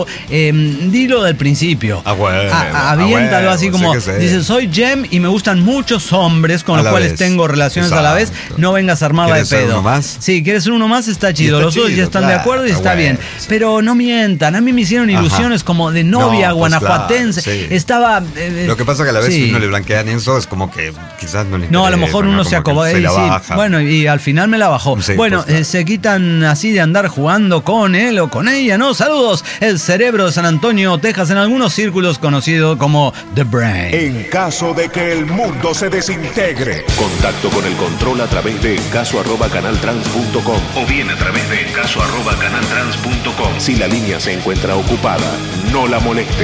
dilo del principio. A huevo, Aviéntalo a así huevo, como, sé que sé. dice, soy Jem y me gustan muchos hombres con A los la cuales vez. tengo relaciones a la vez. Exacto. No vengas a armarla de ¿Quieres ser pedo. uno más? Sí, ¿quieres ser uno más? Está chido. está Los dos ya chido, están de claro, acuerdo y está bueno, bien. sí. Pero no mientan. A mí me hicieron Ajá. ilusiones como de novia No, pues guanajuatense. claro, sí. Estaba. Lo que pasa que a la vez sí. si uno le blanquean eso es como que quizás no le No, a lo interesa, mejor ¿no? uno Como se que acomoda se y la sí. baja. Bueno, y al final me la bajó. Sí, Bueno, pues, claro. se quitan así de andar jugando con él o con ella, ¿no? Saludos. El cerebro de San Antonio, Texas, en algunos círculos conocido como The Brain. En caso de que el mundo se desintegre. Contacto con el control a través de caso@canaltrans.com o bien a través de caso@canaltrans.com. Si la línea se encuentra ocupada, no la moleste.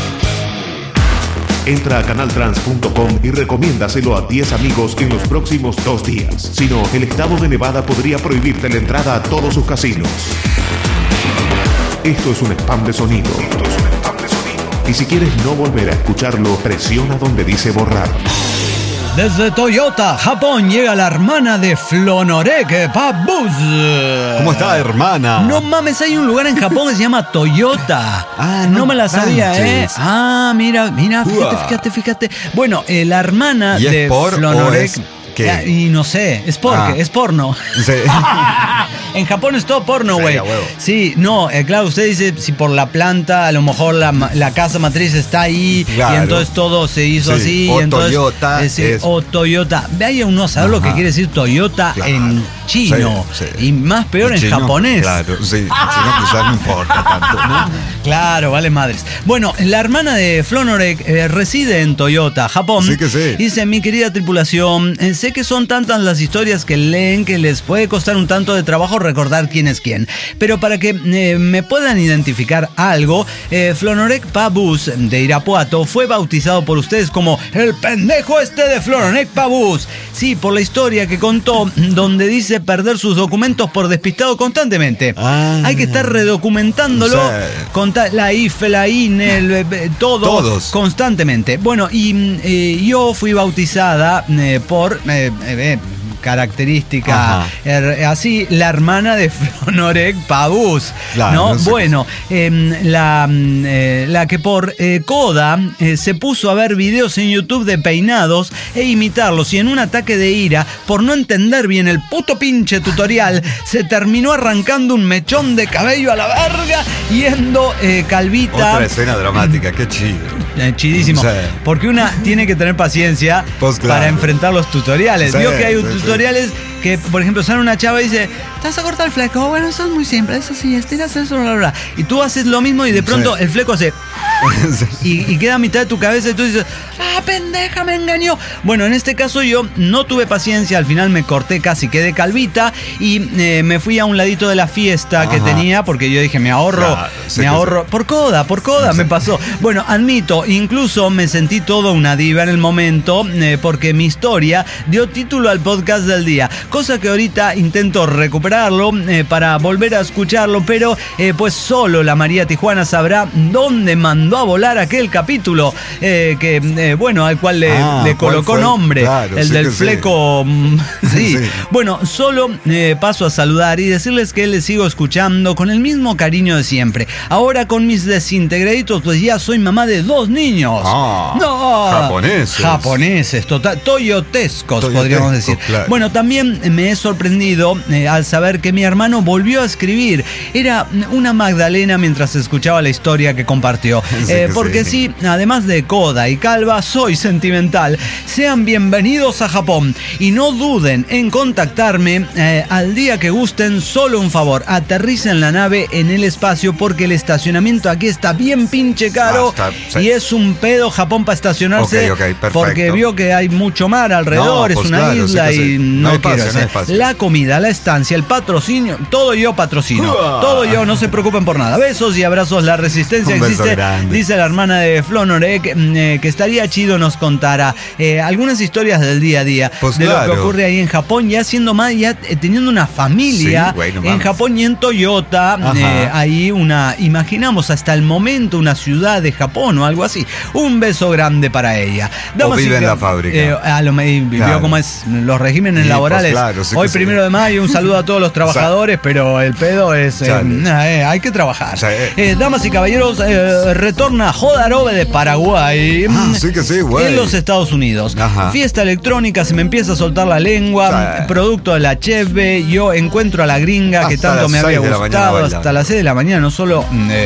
Entra a canaltrans.com y recomiéndaselo a 10 amigos en los próximos 2 días. Si no, el estado de Nevada podría prohibirte la entrada a todos sus casinos. Esto es un spam de sonido. Y si quieres no volver a escucharlo, presiona donde dice borrar. Desde Toyota, Japón, llega la hermana de Flonorek, Pabuz. ¿Cómo está, hermana? No mames, hay un lugar en Japón que se llama Toyota. Ah, no no me la sabía, manches. mira, Uah. fíjate. Bueno, la hermana ¿Y es de por o Flonorek. es ¿Qué? Y no sé, es porque, es porno. Sí. En Japón es todo porno, Sí, güey. a huevo. Sí, no, claro, usted dice si por la planta, a lo mejor la casa matriz está ahí, Claro. y entonces todo se hizo Sí, así. o y entonces, Toyota sí, es- o Toyota. Vaya uno a saber lo que Ajá. quiere decir Toyota Claro. en chino. Sí, sí. Y más peor en Chino, japonés. Claro, sí. Si no, quizás no importa tanto, ¿no? Claro, vale madres. Bueno, la hermana de Flonorek reside en Toyota, Japón. Sí que sí. Dice, mi querida tripulación, sé que son tantas las historias que leen que les puede costar un tanto de trabajo recordar quién es quién. Pero para que me puedan identificar algo, Flonorek Pabus de Irapuato fue bautizado por ustedes como el pendejo este de Flonorek Pabus. Sí, por la historia que contó, donde dice perder sus documentos por despistado constantemente. Ah. Hay que estar redocumentándolo. Sí. La IFE, la INE, todo. Todos. Constantemente. Bueno, y yo fui bautizada por característica así, la hermana de Flonorek Pabus. Claro, ¿no? no sé Bueno, la que por coda se puso a ver videos en YouTube de peinados e imitarlos, y en un ataque de ira por no entender bien el puto pinche tutorial se terminó arrancando un mechón de cabello a la verga, yendo calvita. Otra escena dramática, qué chido. Chidísimo. Sí. Porque una tiene que tener paciencia Pues claro. para enfrentar los tutoriales. Sí, Vio que hay sí, tutoriales que, por ejemplo, sale una chava y dice, ¿te vas a cortar el fleco? Bueno, eso es muy simple, eso sí, estiras eso, bla, bla, bla. Y tú haces lo mismo y de pronto Sí. el fleco hace... Sí. Y queda a mitad de tu cabeza y tú dices, ¡ah, pendeja, me engañó! Bueno, en este caso yo no tuve paciencia, al final me corté casi, quedé calvita y me fui a un ladito de la fiesta que Ajá. tenía, porque yo dije, me ahorro, Claro, sí me que ahorro. Por coda Sí. me pasó. Bueno, admito, incluso me sentí toda una diva en el momento, porque mi historia dio título al podcast del día, cosa que ahorita intento recuperarlo para volver a escucharlo, pero pues solo la María Tijuana sabrá dónde mandó a volar aquel capítulo, bueno, al cual le ¿cuál colocó fue? nombre, Claro, el sí del que sí. fleco. Sí. Sí. Bueno, solo paso a saludar y decirles que les sigo escuchando con el mismo cariño de siempre. Ahora con mis desintegraditos, pues ya soy mamá de 2 niños. No, japoneses, total, toyotescos, podríamos decir. Claro. Bueno, también me he sorprendido al saber que mi hermano volvió a escribir. Era una Magdalena mientras escuchaba la historia que compartió. Porque sí, además de coda y calva, soy sentimental. Sean bienvenidos a Japón y no duden en contactarme al día que gusten. Solo un favor, aterricen la nave en el espacio porque el estacionamiento aquí está bien pinche caro Sí. y es un pedo Japón para estacionarse. Ok, perfecto. porque vio que hay mucho mar alrededor, No, es pues una claro, isla sí que y sí. no No hay quiero espacio, no hacer. hay espacio. La comida, la estancia, el patrocinio, todo yo patrocino. Todo yo, no se preocupen por nada. Besos y abrazos, la resistencia Un beso existe. grande. Dice la hermana de Flonorek que estaría chido nos contara algunas historias del día a día, Pues de lo claro. que ocurre ahí en Japón, ya siendo más, ya teniendo una familia Sí, güey, no en mames. Japón y en Toyota, Ajá. ahí imaginamos hasta el momento una ciudad de Japón o algo así. Un beso grande para ella. O vive en la fábrica. Vivió Claro. como es los regímenes Sí, pues laborales. claro, sí Hoy que sí. 1 de mayo, un saludo a todos los trabajadores, pero el pedo es hay que trabajar. Sí. Damas y caballeros, retorna Jodarobe de Paraguay. Sí que sí, güey. En los Estados Unidos. Ajá. Fiesta electrónica, se me empieza a soltar la lengua. Sí. Producto de la cheve. Yo encuentro a la gringa que Hasta tanto las me había 6 de la mañana gustado. bailando. Hasta las 6 de la mañana, no solo.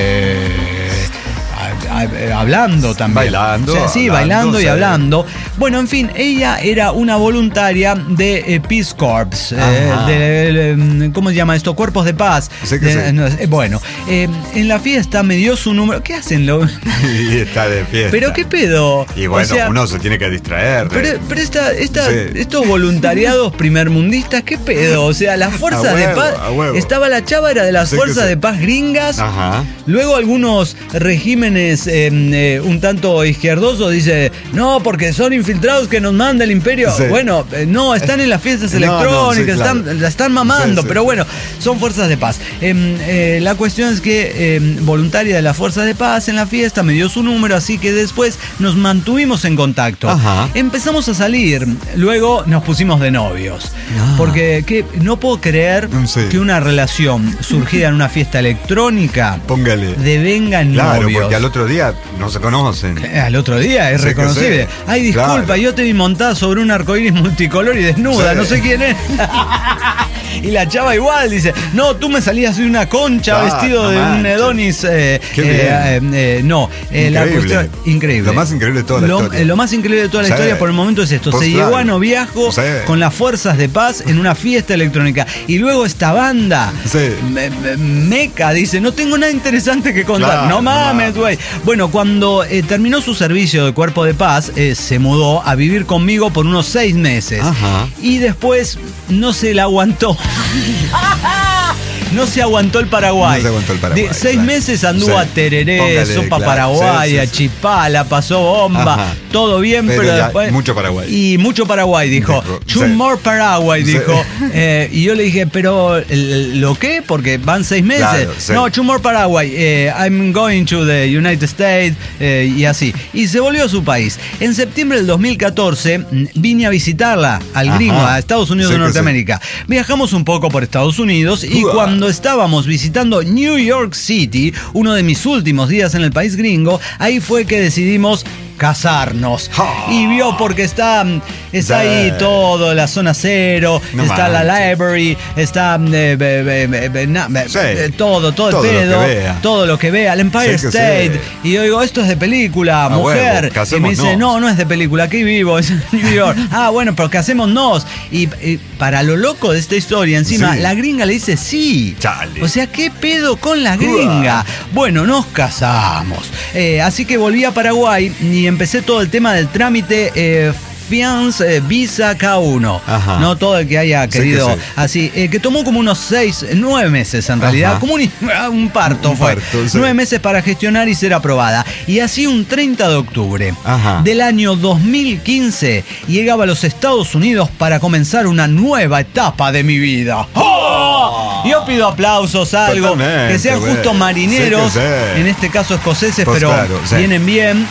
Hablando también. Bailando, Sí, hablando, bailando y sí. hablando. Bueno, en fin, ella era una voluntaria de Peace Corps. Ajá. ¿Cómo se llama esto? Cuerpos de paz. Sí que sí. No, bueno, en la fiesta me dio su número. ¿Qué hacen? Y está de fiesta. ¿Pero qué pedo? Y bueno, O sea, uno se tiene que distraer. pero Sí. estos voluntariados primermundistas, ¿qué pedo? O sea, las fuerzas A de huevo, paz. a huevo. Estaba la chava, era de las Sí que fuerzas sí. de paz gringas. Ajá. Luego algunos regímenes un tanto izquierdosos dice, no, porque son infiltrados que nos manda el imperio. Sí. Bueno, no, están en las fiestas No, no, electrónicas, sí, claro. la están mamando, Sí, sí. pero bueno, son fuerzas de paz. La cuestión es que voluntaria de las fuerzas de paz en la fiesta me dio su número, así que después nos mantuvimos en contacto. Ajá. Empezamos a salir, luego nos pusimos de novios. Ah. Porque no puedo creer Sí. que una relación surgida en una fiesta electrónica Póngale. devenga en Claro, novios. porque al otro día no se conocen. Al otro día es Sí, reconocible. que sí. Ay, disculpa, Claro. yo te vi montada sobre un arcoíris multicolor y desnuda, Sí. no sé quién es. Y la chava igual dice, no, tú me salías de una concha Ah, vestido no de un manches. Adonis. Qué bien. No, la Increíble. cuestión, increíble. Lo más increíble de toda la historia. Lo más increíble de toda la Sí. historia por el momento es esto. Pues Se claro. llegó a noviazgo Sí. con las fuerzas de paz en una fiesta electrónica. Y luego esta banda, Sí. Meca, dice, no tengo nada interesante que contar. Claro, no mames, güey. Bueno, cuando terminó su servicio de cuerpo de paz, se mudó a vivir conmigo por unos 6 meses. Ajá. Y después no se la aguantó. No se aguantó el Paraguay. No se aguantó el Paraguay, De 6 claro. meses anduvo Sí. a tereré, Póngale, sopa claro. paraguaya, Sí, sí, sí. chipala, pasó bomba, Ajá. todo bien, Pero pero ya después... mucho Paraguay. Y mucho Paraguay, dijo. Dijo, Two sí. more Paraguay, Sí. dijo. Y yo le dije, pero ¿lo qué? Porque van 6 meses. Claro, sí. No, two more Paraguay. I'm going to the United States y así. Y se volvió a su país. En septiembre del 2014 vine a visitarla al Ajá. gringo, a Estados Unidos Sí de que Norteamérica. Viajamos un poco por Estados Unidos y Uah. cuando estábamos visitando New York City, uno de mis últimos días en el país gringo, ahí fue que decidimos casarnos. Ja. Y vio porque está Sí. ahí todo, la zona cero, No está la manches. library, está Sí. todo el Todo lo pedo, que vea. todo lo que vea, el Empire Sí que State. sí. Y yo digo, esto es de película, mujer. huevo, Y me casémonos. dice, no es de película, aquí vivo, es en New York. Ah, bueno, pero casémonos. Y para lo loco de esta historia, encima, Sí. la gringa le dice sí. Chale. O sea, ¿qué pedo con la gringa? Bueno, nos casamos. Así que volví a Paraguay y empecé todo el tema del trámite fianza, visa K1. Ajá. No todo el que haya Sí que querido sí. así. Que tomó como unos 9 meses en realidad. Ajá. Como un parto Un fue. parto, sí. 9 meses para gestionar y ser aprobada. Y así un 30 de octubre Ajá. del año 2015 llegaba a los Estados Unidos para comenzar una nueva etapa de mi vida. ¡Oh! Yo pido aplausos, algo, Totalmente, que sean güey. justo marineros, Sí que sí. en este caso escoceses, Pues pero claro, sí. vienen bien.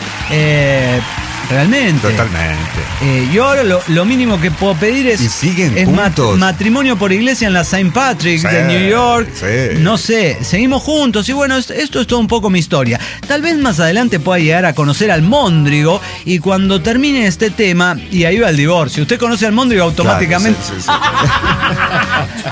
Realmente. Totalmente. Yo ahora lo mínimo que puedo pedir es, Y siguen es juntos. matrimonio por iglesia en la St. Patrick's Sí, de New York. sí. No sé, seguimos juntos y bueno, esto es todo un poco mi historia. Tal vez más adelante pueda llegar a conocer al Móndrigo y cuando termine este tema, y ahí va el divorcio. Usted conoce al Móndrigo automáticamente. Claro, sí.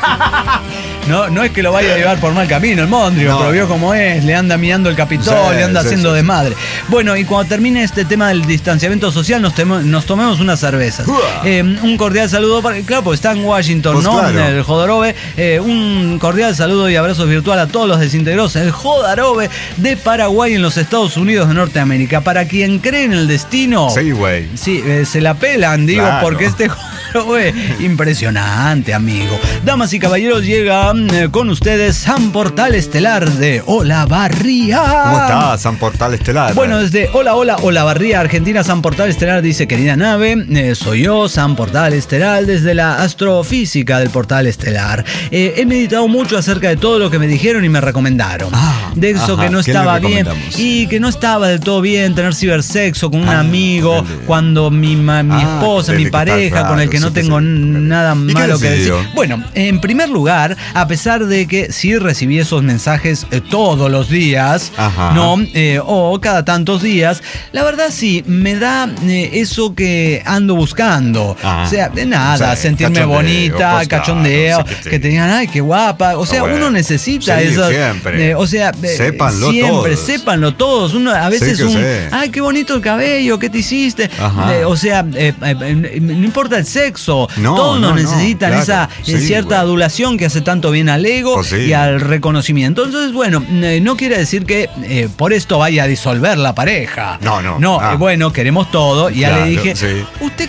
No es que lo vaya a llevar por mal camino el Móndrigo, No. pero vio cómo es, le anda mirando el Capitolio, le anda Sí, haciendo sí, de sí. madre. Bueno, y cuando termine este tema del distanciamiento social, nos tomemos unas cervezas. Un cordial saludo, claro, porque está en Washington, Pues ¿no? claro. El Jodorove. Un cordial saludo y abrazos virtual a todos los desintegrados. El Jodorove de Paraguay en los Estados Unidos de Norteamérica. Para quien cree en el destino. Sí, güey. Sí, se la pelan, digo, Claro. porque este Jodorove, impresionante, amigo. Damas y caballeros, llega con ustedes San Portal Estelar de Olavarría. ¿Cómo está San Portal Estelar? Bueno, desde Olavarría, Argentina, San Portal Estelar dice, querida nave, soy yo, San Portal Estelar, desde la astrofísica del Portal Estelar. He meditado mucho acerca de todo lo que me dijeron y me recomendaron. De eso ajá, que no ¿qué le estaba bien recomendamos? y que no estaba del todo bien tener cibersexo con un amigo, dale. cuando mi esposa, mi dele, que está pareja, con el que raro, no sí que tengo sí. nada ¿Y qué malo que decir. decidió? Bueno, en primer lugar, a pesar de que sí recibí esos mensajes todos los días, Ajá. ¿no? O cada tantos días, la verdad sí, me da eso que ando buscando. Ajá. O sea, de nada, Sí, sentirme cachondeo, bonita, pues, cachondeo, claro, sí que sí. que te digan, ay, qué guapa. O sea, Bueno, uno necesita sí, eso. siempre. Sépanlo siempre, todos. sépanlo todos. Uno, a veces que sí. ay, qué bonito el cabello, ¿qué te hiciste? Ajá. O sea, no importa el sexo, No, todos no, nos no, necesitan claro. esa Sí, cierta güey. adulación que hace tanto bien al ego Pues sí. y al reconocimiento. Entonces, bueno, no quiere decir que por esto vaya a disolver la pareja. No, no. No, Ah. Bueno, queremos todo. Y ya Claro, le dije, sí. ¿usted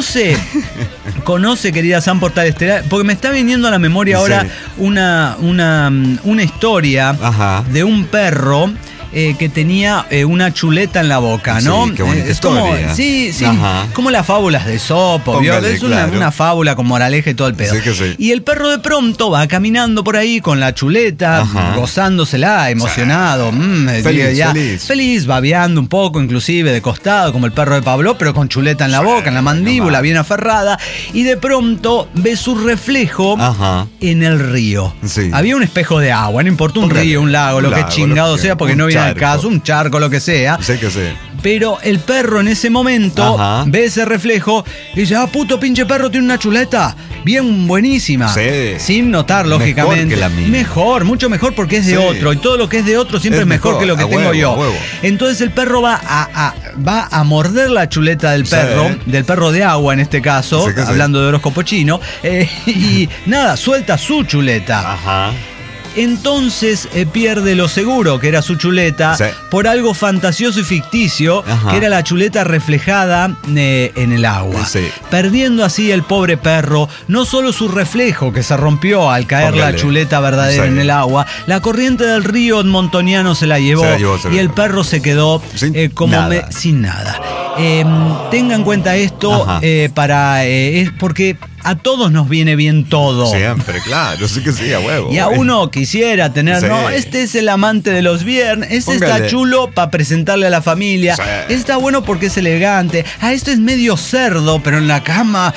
conoce, querida San Portal Estelar? Porque me está viniendo a la memoria ahora Sí. una historia Ajá. de un perro que tenía una chuleta en la boca, ¿no? Sí, qué bonita es como, historia. sí, Ajá. como las fábulas de Sopo, ¿vio? Póngale, Es una, claro. una fábula con moraleja y todo el pedo. Sí que sí. Y el perro de pronto va caminando por ahí con la chuleta, Ajá. gozándosela, emocionado, feliz, babeando un poco, inclusive de costado, como el perro de Pablo, pero con chuleta en la boca, en la mandíbula, nomás. bien aferrada, y de pronto ve su reflejo Ajá. en el río. Sí. Había un espejo de agua, no importa un Póngale, río, un lago, lo un que lago, chingado lo que- sea, porque un no viene el caso, un charco, lo que sea. Sé que sé. Pero el perro en ese momento ve ese reflejo y dice, puto pinche perro tiene una chuleta bien buenísima. Sí. Sin notar, lógicamente. Mejor que la mía. Mejor, mucho mejor porque es de otro. Y todo lo que es de otro siempre es mejor que lo que tengo yo. Entonces el perro va a morder la chuleta del perro, del perro de agua en este caso, hablando de horóscopo chino, y nada, suelta su chuleta. Ajá. Entonces pierde lo seguro, que era su chuleta, por algo fantasioso y ficticio, que era la chuleta reflejada en el agua. Perdiendo así el pobre perro, no solo su reflejo, que se rompió al caer la chuleta verdadera en el agua, la corriente del río montoniano se la llevó, y el perro se quedó sin nada. Tengan en cuenta esto porque a todos nos viene bien todo. Siempre, claro, sí que sí, a huevo. Y a uno quisiera tener, este es el amante de los viernes, está chulo para presentarle a la familia, está bueno porque es elegante, esto es medio cerdo, pero en la cama,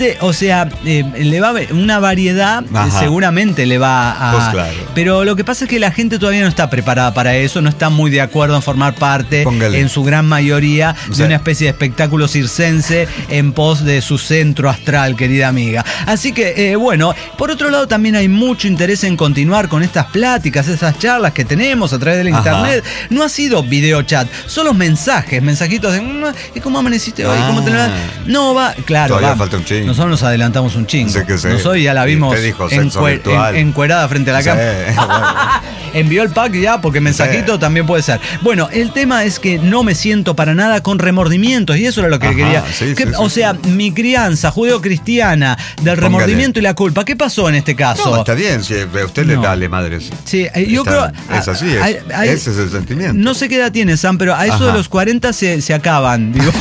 le va a ver una variedad, seguramente le va a... Pues claro. Pero lo que pasa es que la gente todavía no está preparada para eso, no está muy de acuerdo en formar parte, en su gran mayoría, de una especie de espectáculo circense en pos de su centro astral, querida amiga. Así que, por otro lado también hay mucho interés en continuar con estas pláticas, esas charlas que tenemos a través del internet. No ha sido video chat, solo mensajitos de ¿y cómo amaneciste hoy? ¿Cómo te va? No, va, claro. Todavía falta un chingo. Nosotros nos adelantamos un chingo. Nosotros ya la vimos encuerada frente a la cámara. Envió el pack ya, porque mensajito también puede ser. Bueno, el tema es que no me siento para nada con remordimientos, y eso era lo que quería. Mi crianza judeo-cristiana del remordimiento y la culpa, ¿qué pasó en este caso? No, está bien, si a usted le vale madres. Sí, yo creo... Es así, ese es el sentimiento. No sé qué edad tiene, Sam, pero a eso de los 40 se acaban, digo.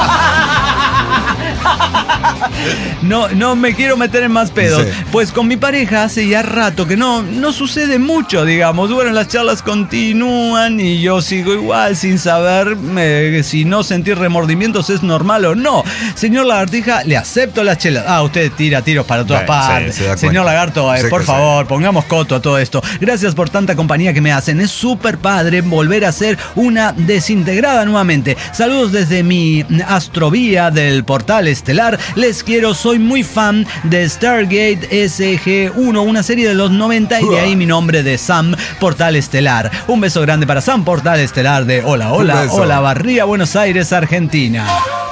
No me quiero meter en más pedos. Pues con mi pareja hace ya rato que no sucede mucho, digamos. Bueno, las charlas continúan y yo sigo igual sin saber si no sentir remordimientos es normal o no. Señor Lagartija, le acepto las chelas. Usted tira tiros para todas partes. Señor Lagarto, por favor, pongamos coto a todo esto. Gracias por tanta compañía que me hacen. Es súper padre volver a ser una desintegrada nuevamente. Saludos desde mi astrovía del portal estelar. Les quiero, soy muy fan de Stargate SG-1, una serie de los 90, y de ahí mi nombre de Sam Portal Estelar. Un beso grande para Sam Portal Estelar de Hola Barría, Buenos Aires, Argentina.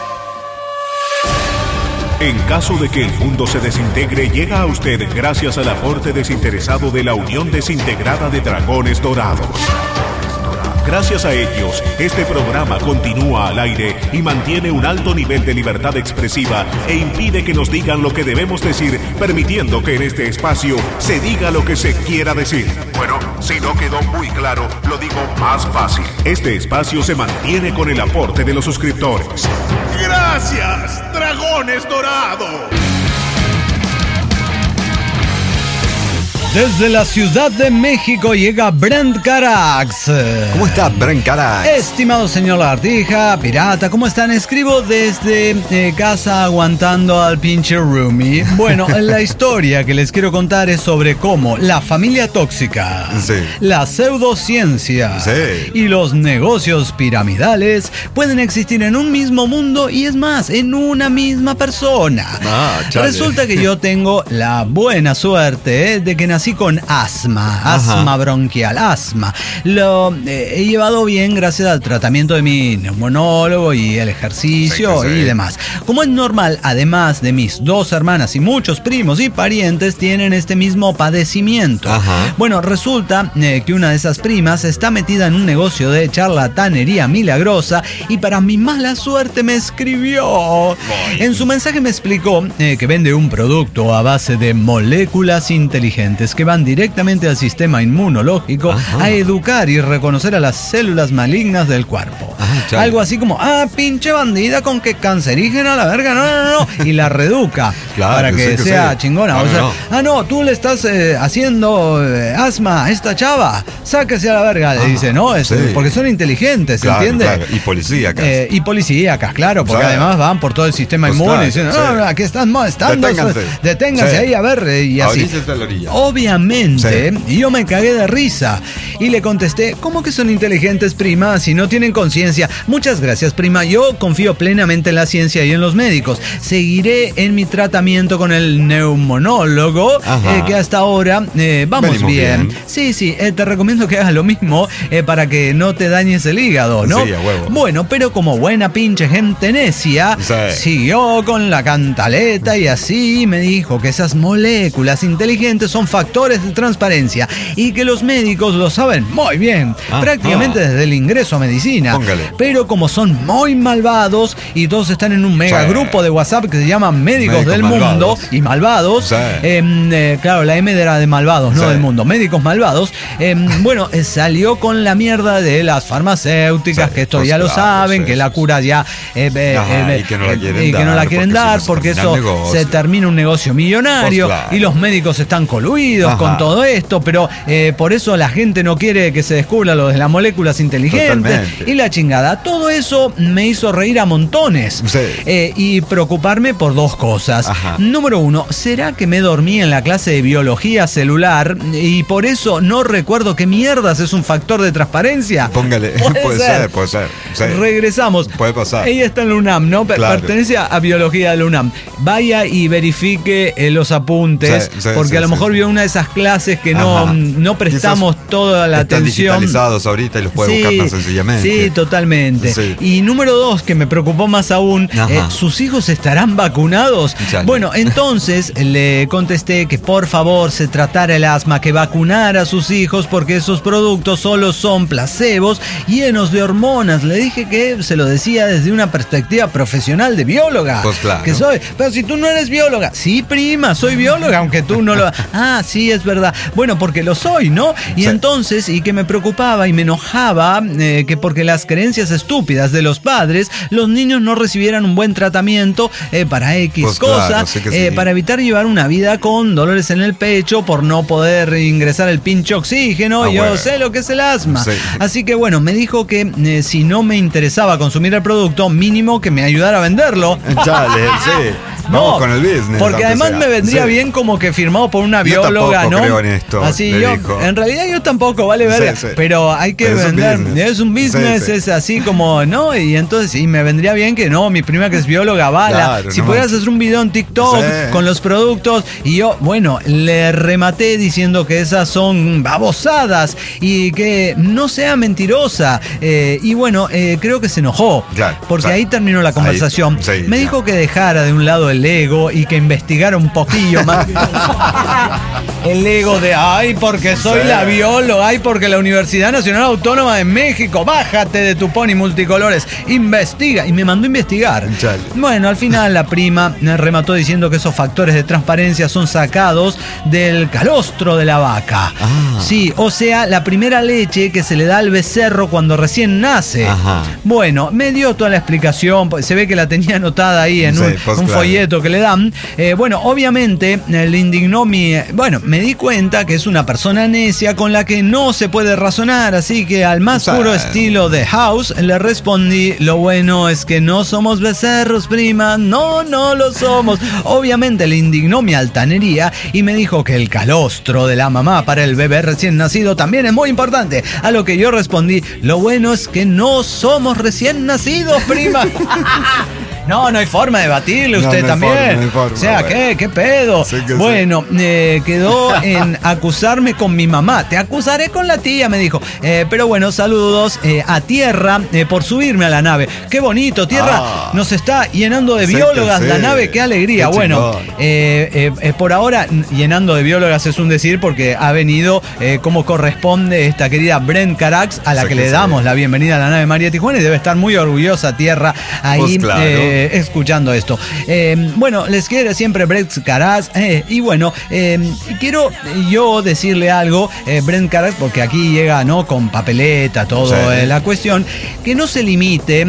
En caso de que el mundo se desintegre, llega a usted gracias al aporte desinteresado de la Unión Desintegrada de Dragones Dorados. Gracias a ellos, este programa continúa al aire y mantiene un alto nivel de libertad expresiva e impide que nos digan lo que debemos decir, permitiendo que en este espacio se diga lo que se quiera decir. Bueno, si no quedó muy claro, lo digo más fácil. Este espacio se mantiene con el aporte de los suscriptores. ¡Gracias, Dragones Dorados! Desde la Ciudad de México llega Brent Carax. ¿Cómo está Brent Carax? Estimado señor Lagartija, pirata, ¿cómo están? Escribo desde casa aguantando al pinche roomie. Bueno, la historia que les quiero contar es sobre cómo la familia tóxica, la pseudociencia y los negocios piramidales pueden existir en un mismo mundo y, es más, en una misma persona. Resulta que yo tengo la buena suerte de que nací con asma bronquial, Lo he llevado bien gracias al tratamiento de mi neumonólogo y el ejercicio y demás. Como es normal, además de mis 2 hermanas y muchos primos y parientes tienen este mismo padecimiento. Bueno, resulta que una de esas primas está metida en un negocio de charlatanería milagrosa y para mi mala suerte me escribió. En su mensaje me explicó que vende un producto a base de moléculas inteligentes que van directamente al sistema inmunológico a educar y reconocer a las células malignas del cuerpo. Algo así como, pinche bandida con que cancerígena la verga, no, y la reeduca para que sea chingona. Tú le estás haciendo asma a esta chava, sáquese a la verga, le dice, porque son inteligentes, ¿entiende? Claro. Y policíacas. Claro, porque además van por todo el sistema inmune y dicen, aquí están molestando, deténganse ahí a ver, y así. La orilla. obviamente, y yo me cagué de risa. Y le contesté, ¿cómo que son inteligentes, prima, si no tienen conciencia? Muchas gracias, prima. Yo confío plenamente en la ciencia y en los médicos. Seguiré en mi tratamiento con el neumonólogo, que hasta ahora vamos bien. Sí, te recomiendo que hagas lo mismo para que no te dañes el hígado, ¿no? Sí, a huevo. Bueno, pero como buena pinche gente necia, siguió con la cantaleta y así me dijo que esas moléculas inteligentes son factores de transparencia y que los médicos lo saben muy bien, prácticamente desde el ingreso a medicina. Póngale. Pero como son muy malvados y todos están en un mega grupo de WhatsApp que se llama Médicos del Mundo y Malvados, claro, la M era de malvados, no del mundo, médicos malvados, bueno, salió con la mierda de las farmacéuticas, que esto ya lo saben, que la cura ya y que no la quieren dar, porque eso se termina un negocio millonario y los médicos están coluidos con todo esto, pero por eso la gente no quiere que se descubra lo de las moléculas inteligentes y la chingada. Todo eso me hizo reír a montones y preocuparme por dos cosas. Número uno, ¿será que me dormí en la clase de biología celular y por eso no recuerdo qué mierdas es un factor de transparencia? Póngale, puede ser. Regresamos. Puede pasar. Ella está en la UNAM, ¿no? Pertenece a biología de la UNAM. Vaya y verifique los apuntes, porque a lo mejor vio una de esas clases que no prestamos toda la atención. Están digitalizados ahorita y los puede buscar más sencillamente. Sí, totalmente. Y número dos, que me preocupó más aún, ¿sus hijos estarán vacunados? Bueno, entonces le contesté que por favor se tratara el asma, que vacunara a sus hijos porque esos productos solo son placebos llenos de hormonas. Le dije que se lo decía desde una perspectiva profesional de bióloga. Pues claro. Que soy. Pero si tú no eres bióloga. Sí, prima, soy bióloga, aunque tú no lo... sí, es verdad. Bueno, porque lo soy, ¿no? Y entonces, y que me preocupaba y me enojaba que porque las creencias estúpidas de los padres, los niños no recibieran un buen tratamiento para X cosas, para evitar llevar una vida con dolores en el pecho por no poder ingresar el pinche oxígeno. Yo sé lo que es el asma. Así que bueno, me dijo que si no me interesaba consumir el producto, mínimo que me ayudara a venderlo. Chale, vamos con el business. Porque además me vendría bien como que firmado por una bióloga, ¿no? Creo en esto, así en realidad yo tampoco, vale ver, pero hay que vender. Es un business, es así como, ¿no? Y entonces me vendría bien que no, mi prima que es bióloga, si pudieras hacer un video en TikTok con los productos, y yo, bueno, le rematé diciendo que esas son babosadas y que no sea mentirosa. Y bueno, creo que se enojó, porque ahí terminó la conversación. Me dijo que dejara de un lado el ego y que investigara un poquillo más. El ego de, porque soy la bióloga, porque la Universidad Nacional Autónoma de México, bájate de tu pony multicolores, investiga. Y me mandó a investigar. Bueno, al final la prima me remató diciendo que esos factores de transparencia son sacados del calostro de la vaca. Sí, o sea, la primera leche que se le da al becerro cuando recién nace. Bueno, me dio toda la explicación, se ve que la tenía anotada ahí en un folleto que le dan. Bueno, obviamente le indignó me di cuenta que es una persona necia con la que no se puede razonar, así que al más puro estilo de House le respondí, lo bueno es que no somos becerros, prima, no lo somos. Obviamente le indignó mi altanería y me dijo que el calostro de la mamá para el bebé recién nacido también es muy importante, a lo que yo respondí, lo bueno es que no somos recién nacidos, prima. No hay forma de batirle usted también. No hay forma, o sea, ¿qué pedo? Bueno, quedó en acusarme con mi mamá. Te acusaré con la tía, me dijo. Pero bueno, saludos a Tierra por subirme a la nave. Qué bonito, Tierra nos está llenando de biólogas la nave, qué alegría. Qué bueno, por ahora llenando de biólogas es un decir porque ha venido como corresponde esta querida Brent Carax, a la que le damos la bienvenida a la nave María Tijuana y debe estar muy orgullosa Tierra ahí. Escuchando esto. Bueno, les quiere siempre Brent Carax. Y bueno, quiero yo decirle algo, Brent Carax, porque aquí llega, ¿no? Con papeleta, todo la cuestión, que no se limite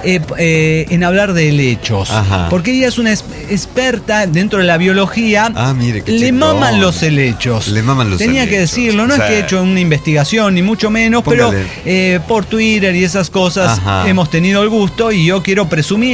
en hablar de helechos. Porque ella es una experta dentro de la biología. Mire, qué le maman los helechos. Tenía que decirlo, no es que he hecho una investigación, ni mucho menos, pero por Twitter y esas cosas hemos tenido el gusto y yo quiero presumirle a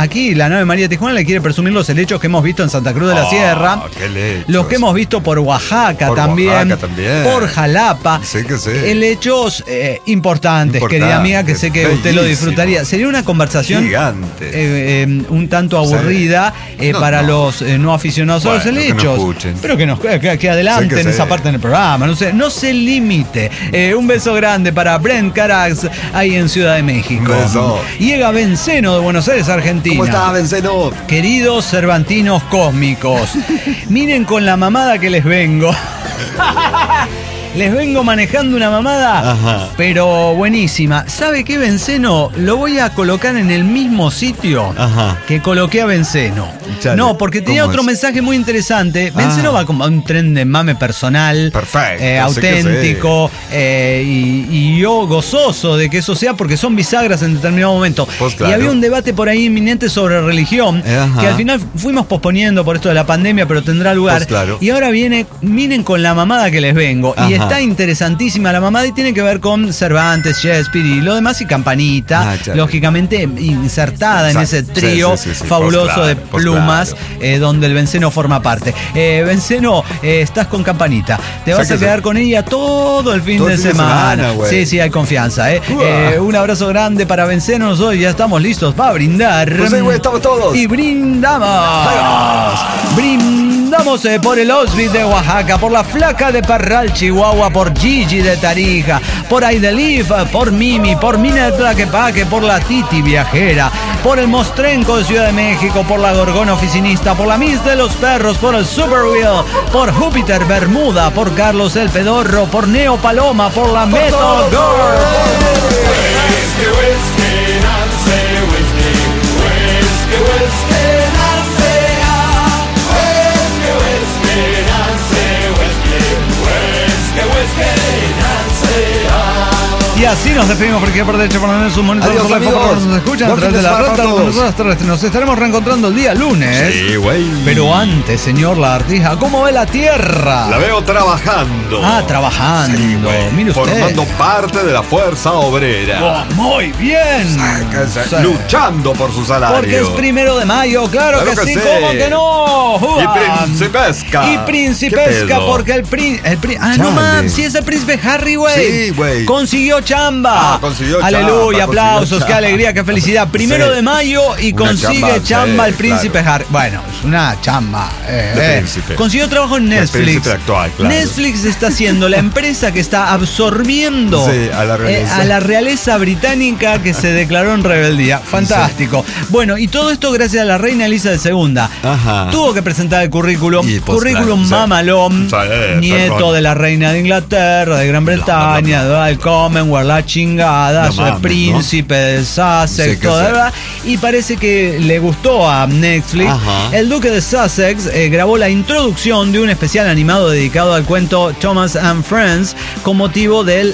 aquí la nave María Tijuana le quiere presumir los helechos que hemos visto en Santa Cruz de la Sierra. Qué lechos. Los que hemos visto por Oaxaca, Por también, Oaxaca también. por Jalapa. Sí que sí. Helechos importantes, querida amiga, que sé que usted lo disfrutaría. Sería una conversación gigante. un tanto aburrida para los no aficionados a los helechos. Pero que adelanten Sí que esa parte en el programa. No se limite. Un beso grande para Brent Carax ahí en Ciudad de México. Beso. Llega Benceno de Buenos Aires, Argentina. ¿Cómo estás, Benceno? Queridos cervantinos cósmicos, miren con la mamada que les vengo. Les vengo manejando una mamada, pero buenísima. ¿Sabe qué, Benceno? Lo voy a colocar en el mismo sitio que coloqué a Benceno. Chale. No, porque tenía otro mensaje muy interesante. Benceno va como a un tren de mame personal. Perfecto. Auténtico. Y yo gozoso de que eso sea, porque son bisagras en determinado momento. Pues claro. Y había un debate por ahí inminente sobre religión, que al final fuimos posponiendo por esto de la pandemia, pero tendrá lugar. Pues claro. Y ahora miren con la mamada que les vengo. Y está interesantísima la mamada y tiene que ver con Cervantes, Shakespeare y lo demás, y Campanita, lógicamente insertada en ese trío fabuloso de plumas, donde el Benceno forma parte. Benceno, estás con Campanita. Te vas a quedar con ella todo el fin de semana. Sí, hay confianza. Un abrazo grande para Benceno. Nosotros ya estamos listos para brindar. Pues sí, estamos todos. Y brindamos. Brindamos por el Osbit de Oaxaca, por la Flaca de Parral, Chihuahua, por Gigi de Tarija, por Aidelif, por Mimi, por Mina de Tlaquepaque, por la Titi Viajera, por el Mostrenco de Ciudad de México, por la Gorgona Oficinista, por la Miss de los Perros, por el Super Wheel, por Júpiter Bermuda, por Carlos el Pedorro, por Neo Paloma, por la Metal Girl. Y así nos despedimos, porque por derecho, por menos un monitor, adiós, por la amigos. nos escuchan a través de la red. Nos estaremos reencontrando el día lunes. Sí, güey. Pero antes, señor Lagartija, ¿cómo ve la Tierra? La veo trabajando. Trabajando. Sí, güey. Mire usted. Formando parte de la fuerza obrera. Muy bien. Luchando por su salario. Porque es 1 de mayo, claro que sí, ¿cómo que no? Y principesca. Y principesca, porque el príncipe. No mames, sí es el príncipe Harry, güey. Sí, güey. Consiguió chamba. Consiguió aleluya, chamba, aplausos, qué alegría, qué felicidad. 1 de mayo y una consigue chamba el príncipe Harry. Bueno, es una chamba. Consiguió trabajo en Netflix. El príncipe actual, claro. Netflix está siendo la empresa que está absorbiendo a la realeza británica que se declaró en rebeldía. Fantástico. Bueno, y todo esto gracias a la reina Elizabeth II. Tuvo que presentar el currículum. Currículum mamalón. Nieto de la reina de Inglaterra, de Gran Bretaña, del Commonwealth, la chingada, soy príncipe de Sussex, todo, ¿verdad? Y parece que le gustó a Netflix. El duque de Sussex grabó la introducción de un especial animado dedicado al cuento Thomas and Friends con motivo del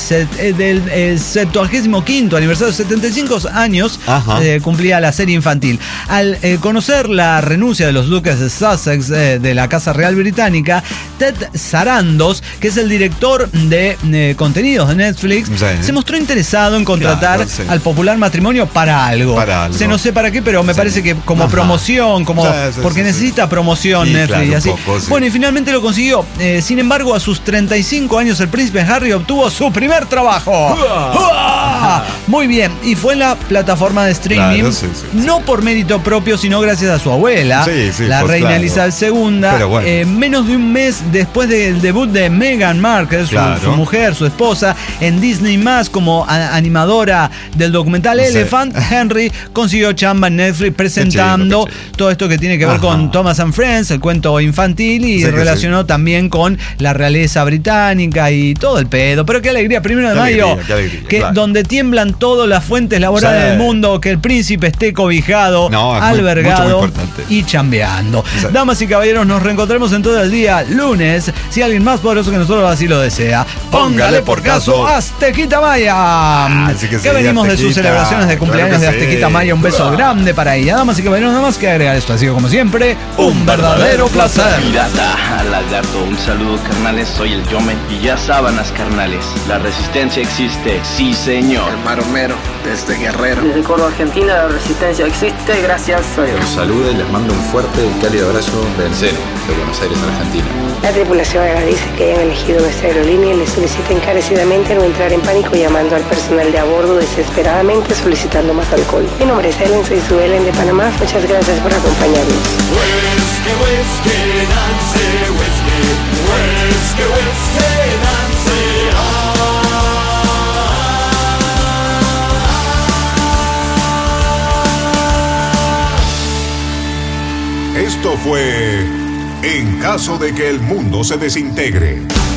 75º aniversario, 75 años cumplía la serie infantil. Al conocer la renuncia de los duques de Sussex de la Casa Real Británica, Ted Sarandos, que es el director de contenidos de Netflix, se mostró interesado en contratar al popular matrimonio para algo. No sé para qué, pero me parece que como promoción, porque necesita promoción Netflix y así. Bueno, y finalmente lo consiguió. Sin embargo, a sus 35 años el príncipe Harry obtuvo su primer trabajo. Muy bien, y fue en la plataforma de streaming, no por mérito propio, sino gracias a su abuela, la reina Elizabeth II. Menos de un mes después del debut de Meghan Markle, su mujer, su esposa, en Disney+, como animadora del documental Elephant, Henry consiguió chamba en Netflix presentando todo esto que tiene que ver con Thomas and Friends, el cuento infantil, y relacionó también con la realeza británica y todo el pedo. Pero qué alegría, 1 de mayo, donde tiemblan todas las fuentes laborales del mundo, que el príncipe esté cobijado, albergado y chambeando. Damas y caballeros, nos reencontraremos entonces el día lunes, si alguien más poderoso que nosotros así lo desea. Póngale por caso, hasta Aztequita Maya. Así que que sí, venimos de sus Aztequita. celebraciones de cumpleaños Claro que de Aztequita sí. Maya. Un beso grande para ella. Damas y caballeros, nada más que agregar esto. Ha sido como siempre un verdadero placer. Pirata, lagarto, un saludo carnales, soy el Yome y ya sábanas carnales, la resistencia existe, sí señor. El Maromero, desde Guerrero. Desde Córdoba, Argentina, la resistencia existe, gracias a Dios. Los saluda y les mando un fuerte y cálido abrazo del Cero, de Buenos Aires, Argentina. La tripulación agradece que hayan elegido nuestra aerolínea y les solicita encarecidamente no entrar en pánico llamando al personal de a bordo desesperadamente solicitando más alcohol. Mi nombre es Ellen, soy su Ellen de Panamá. Muchas gracias por acompañarnos. Esto fue En caso de que el mundo se desintegre.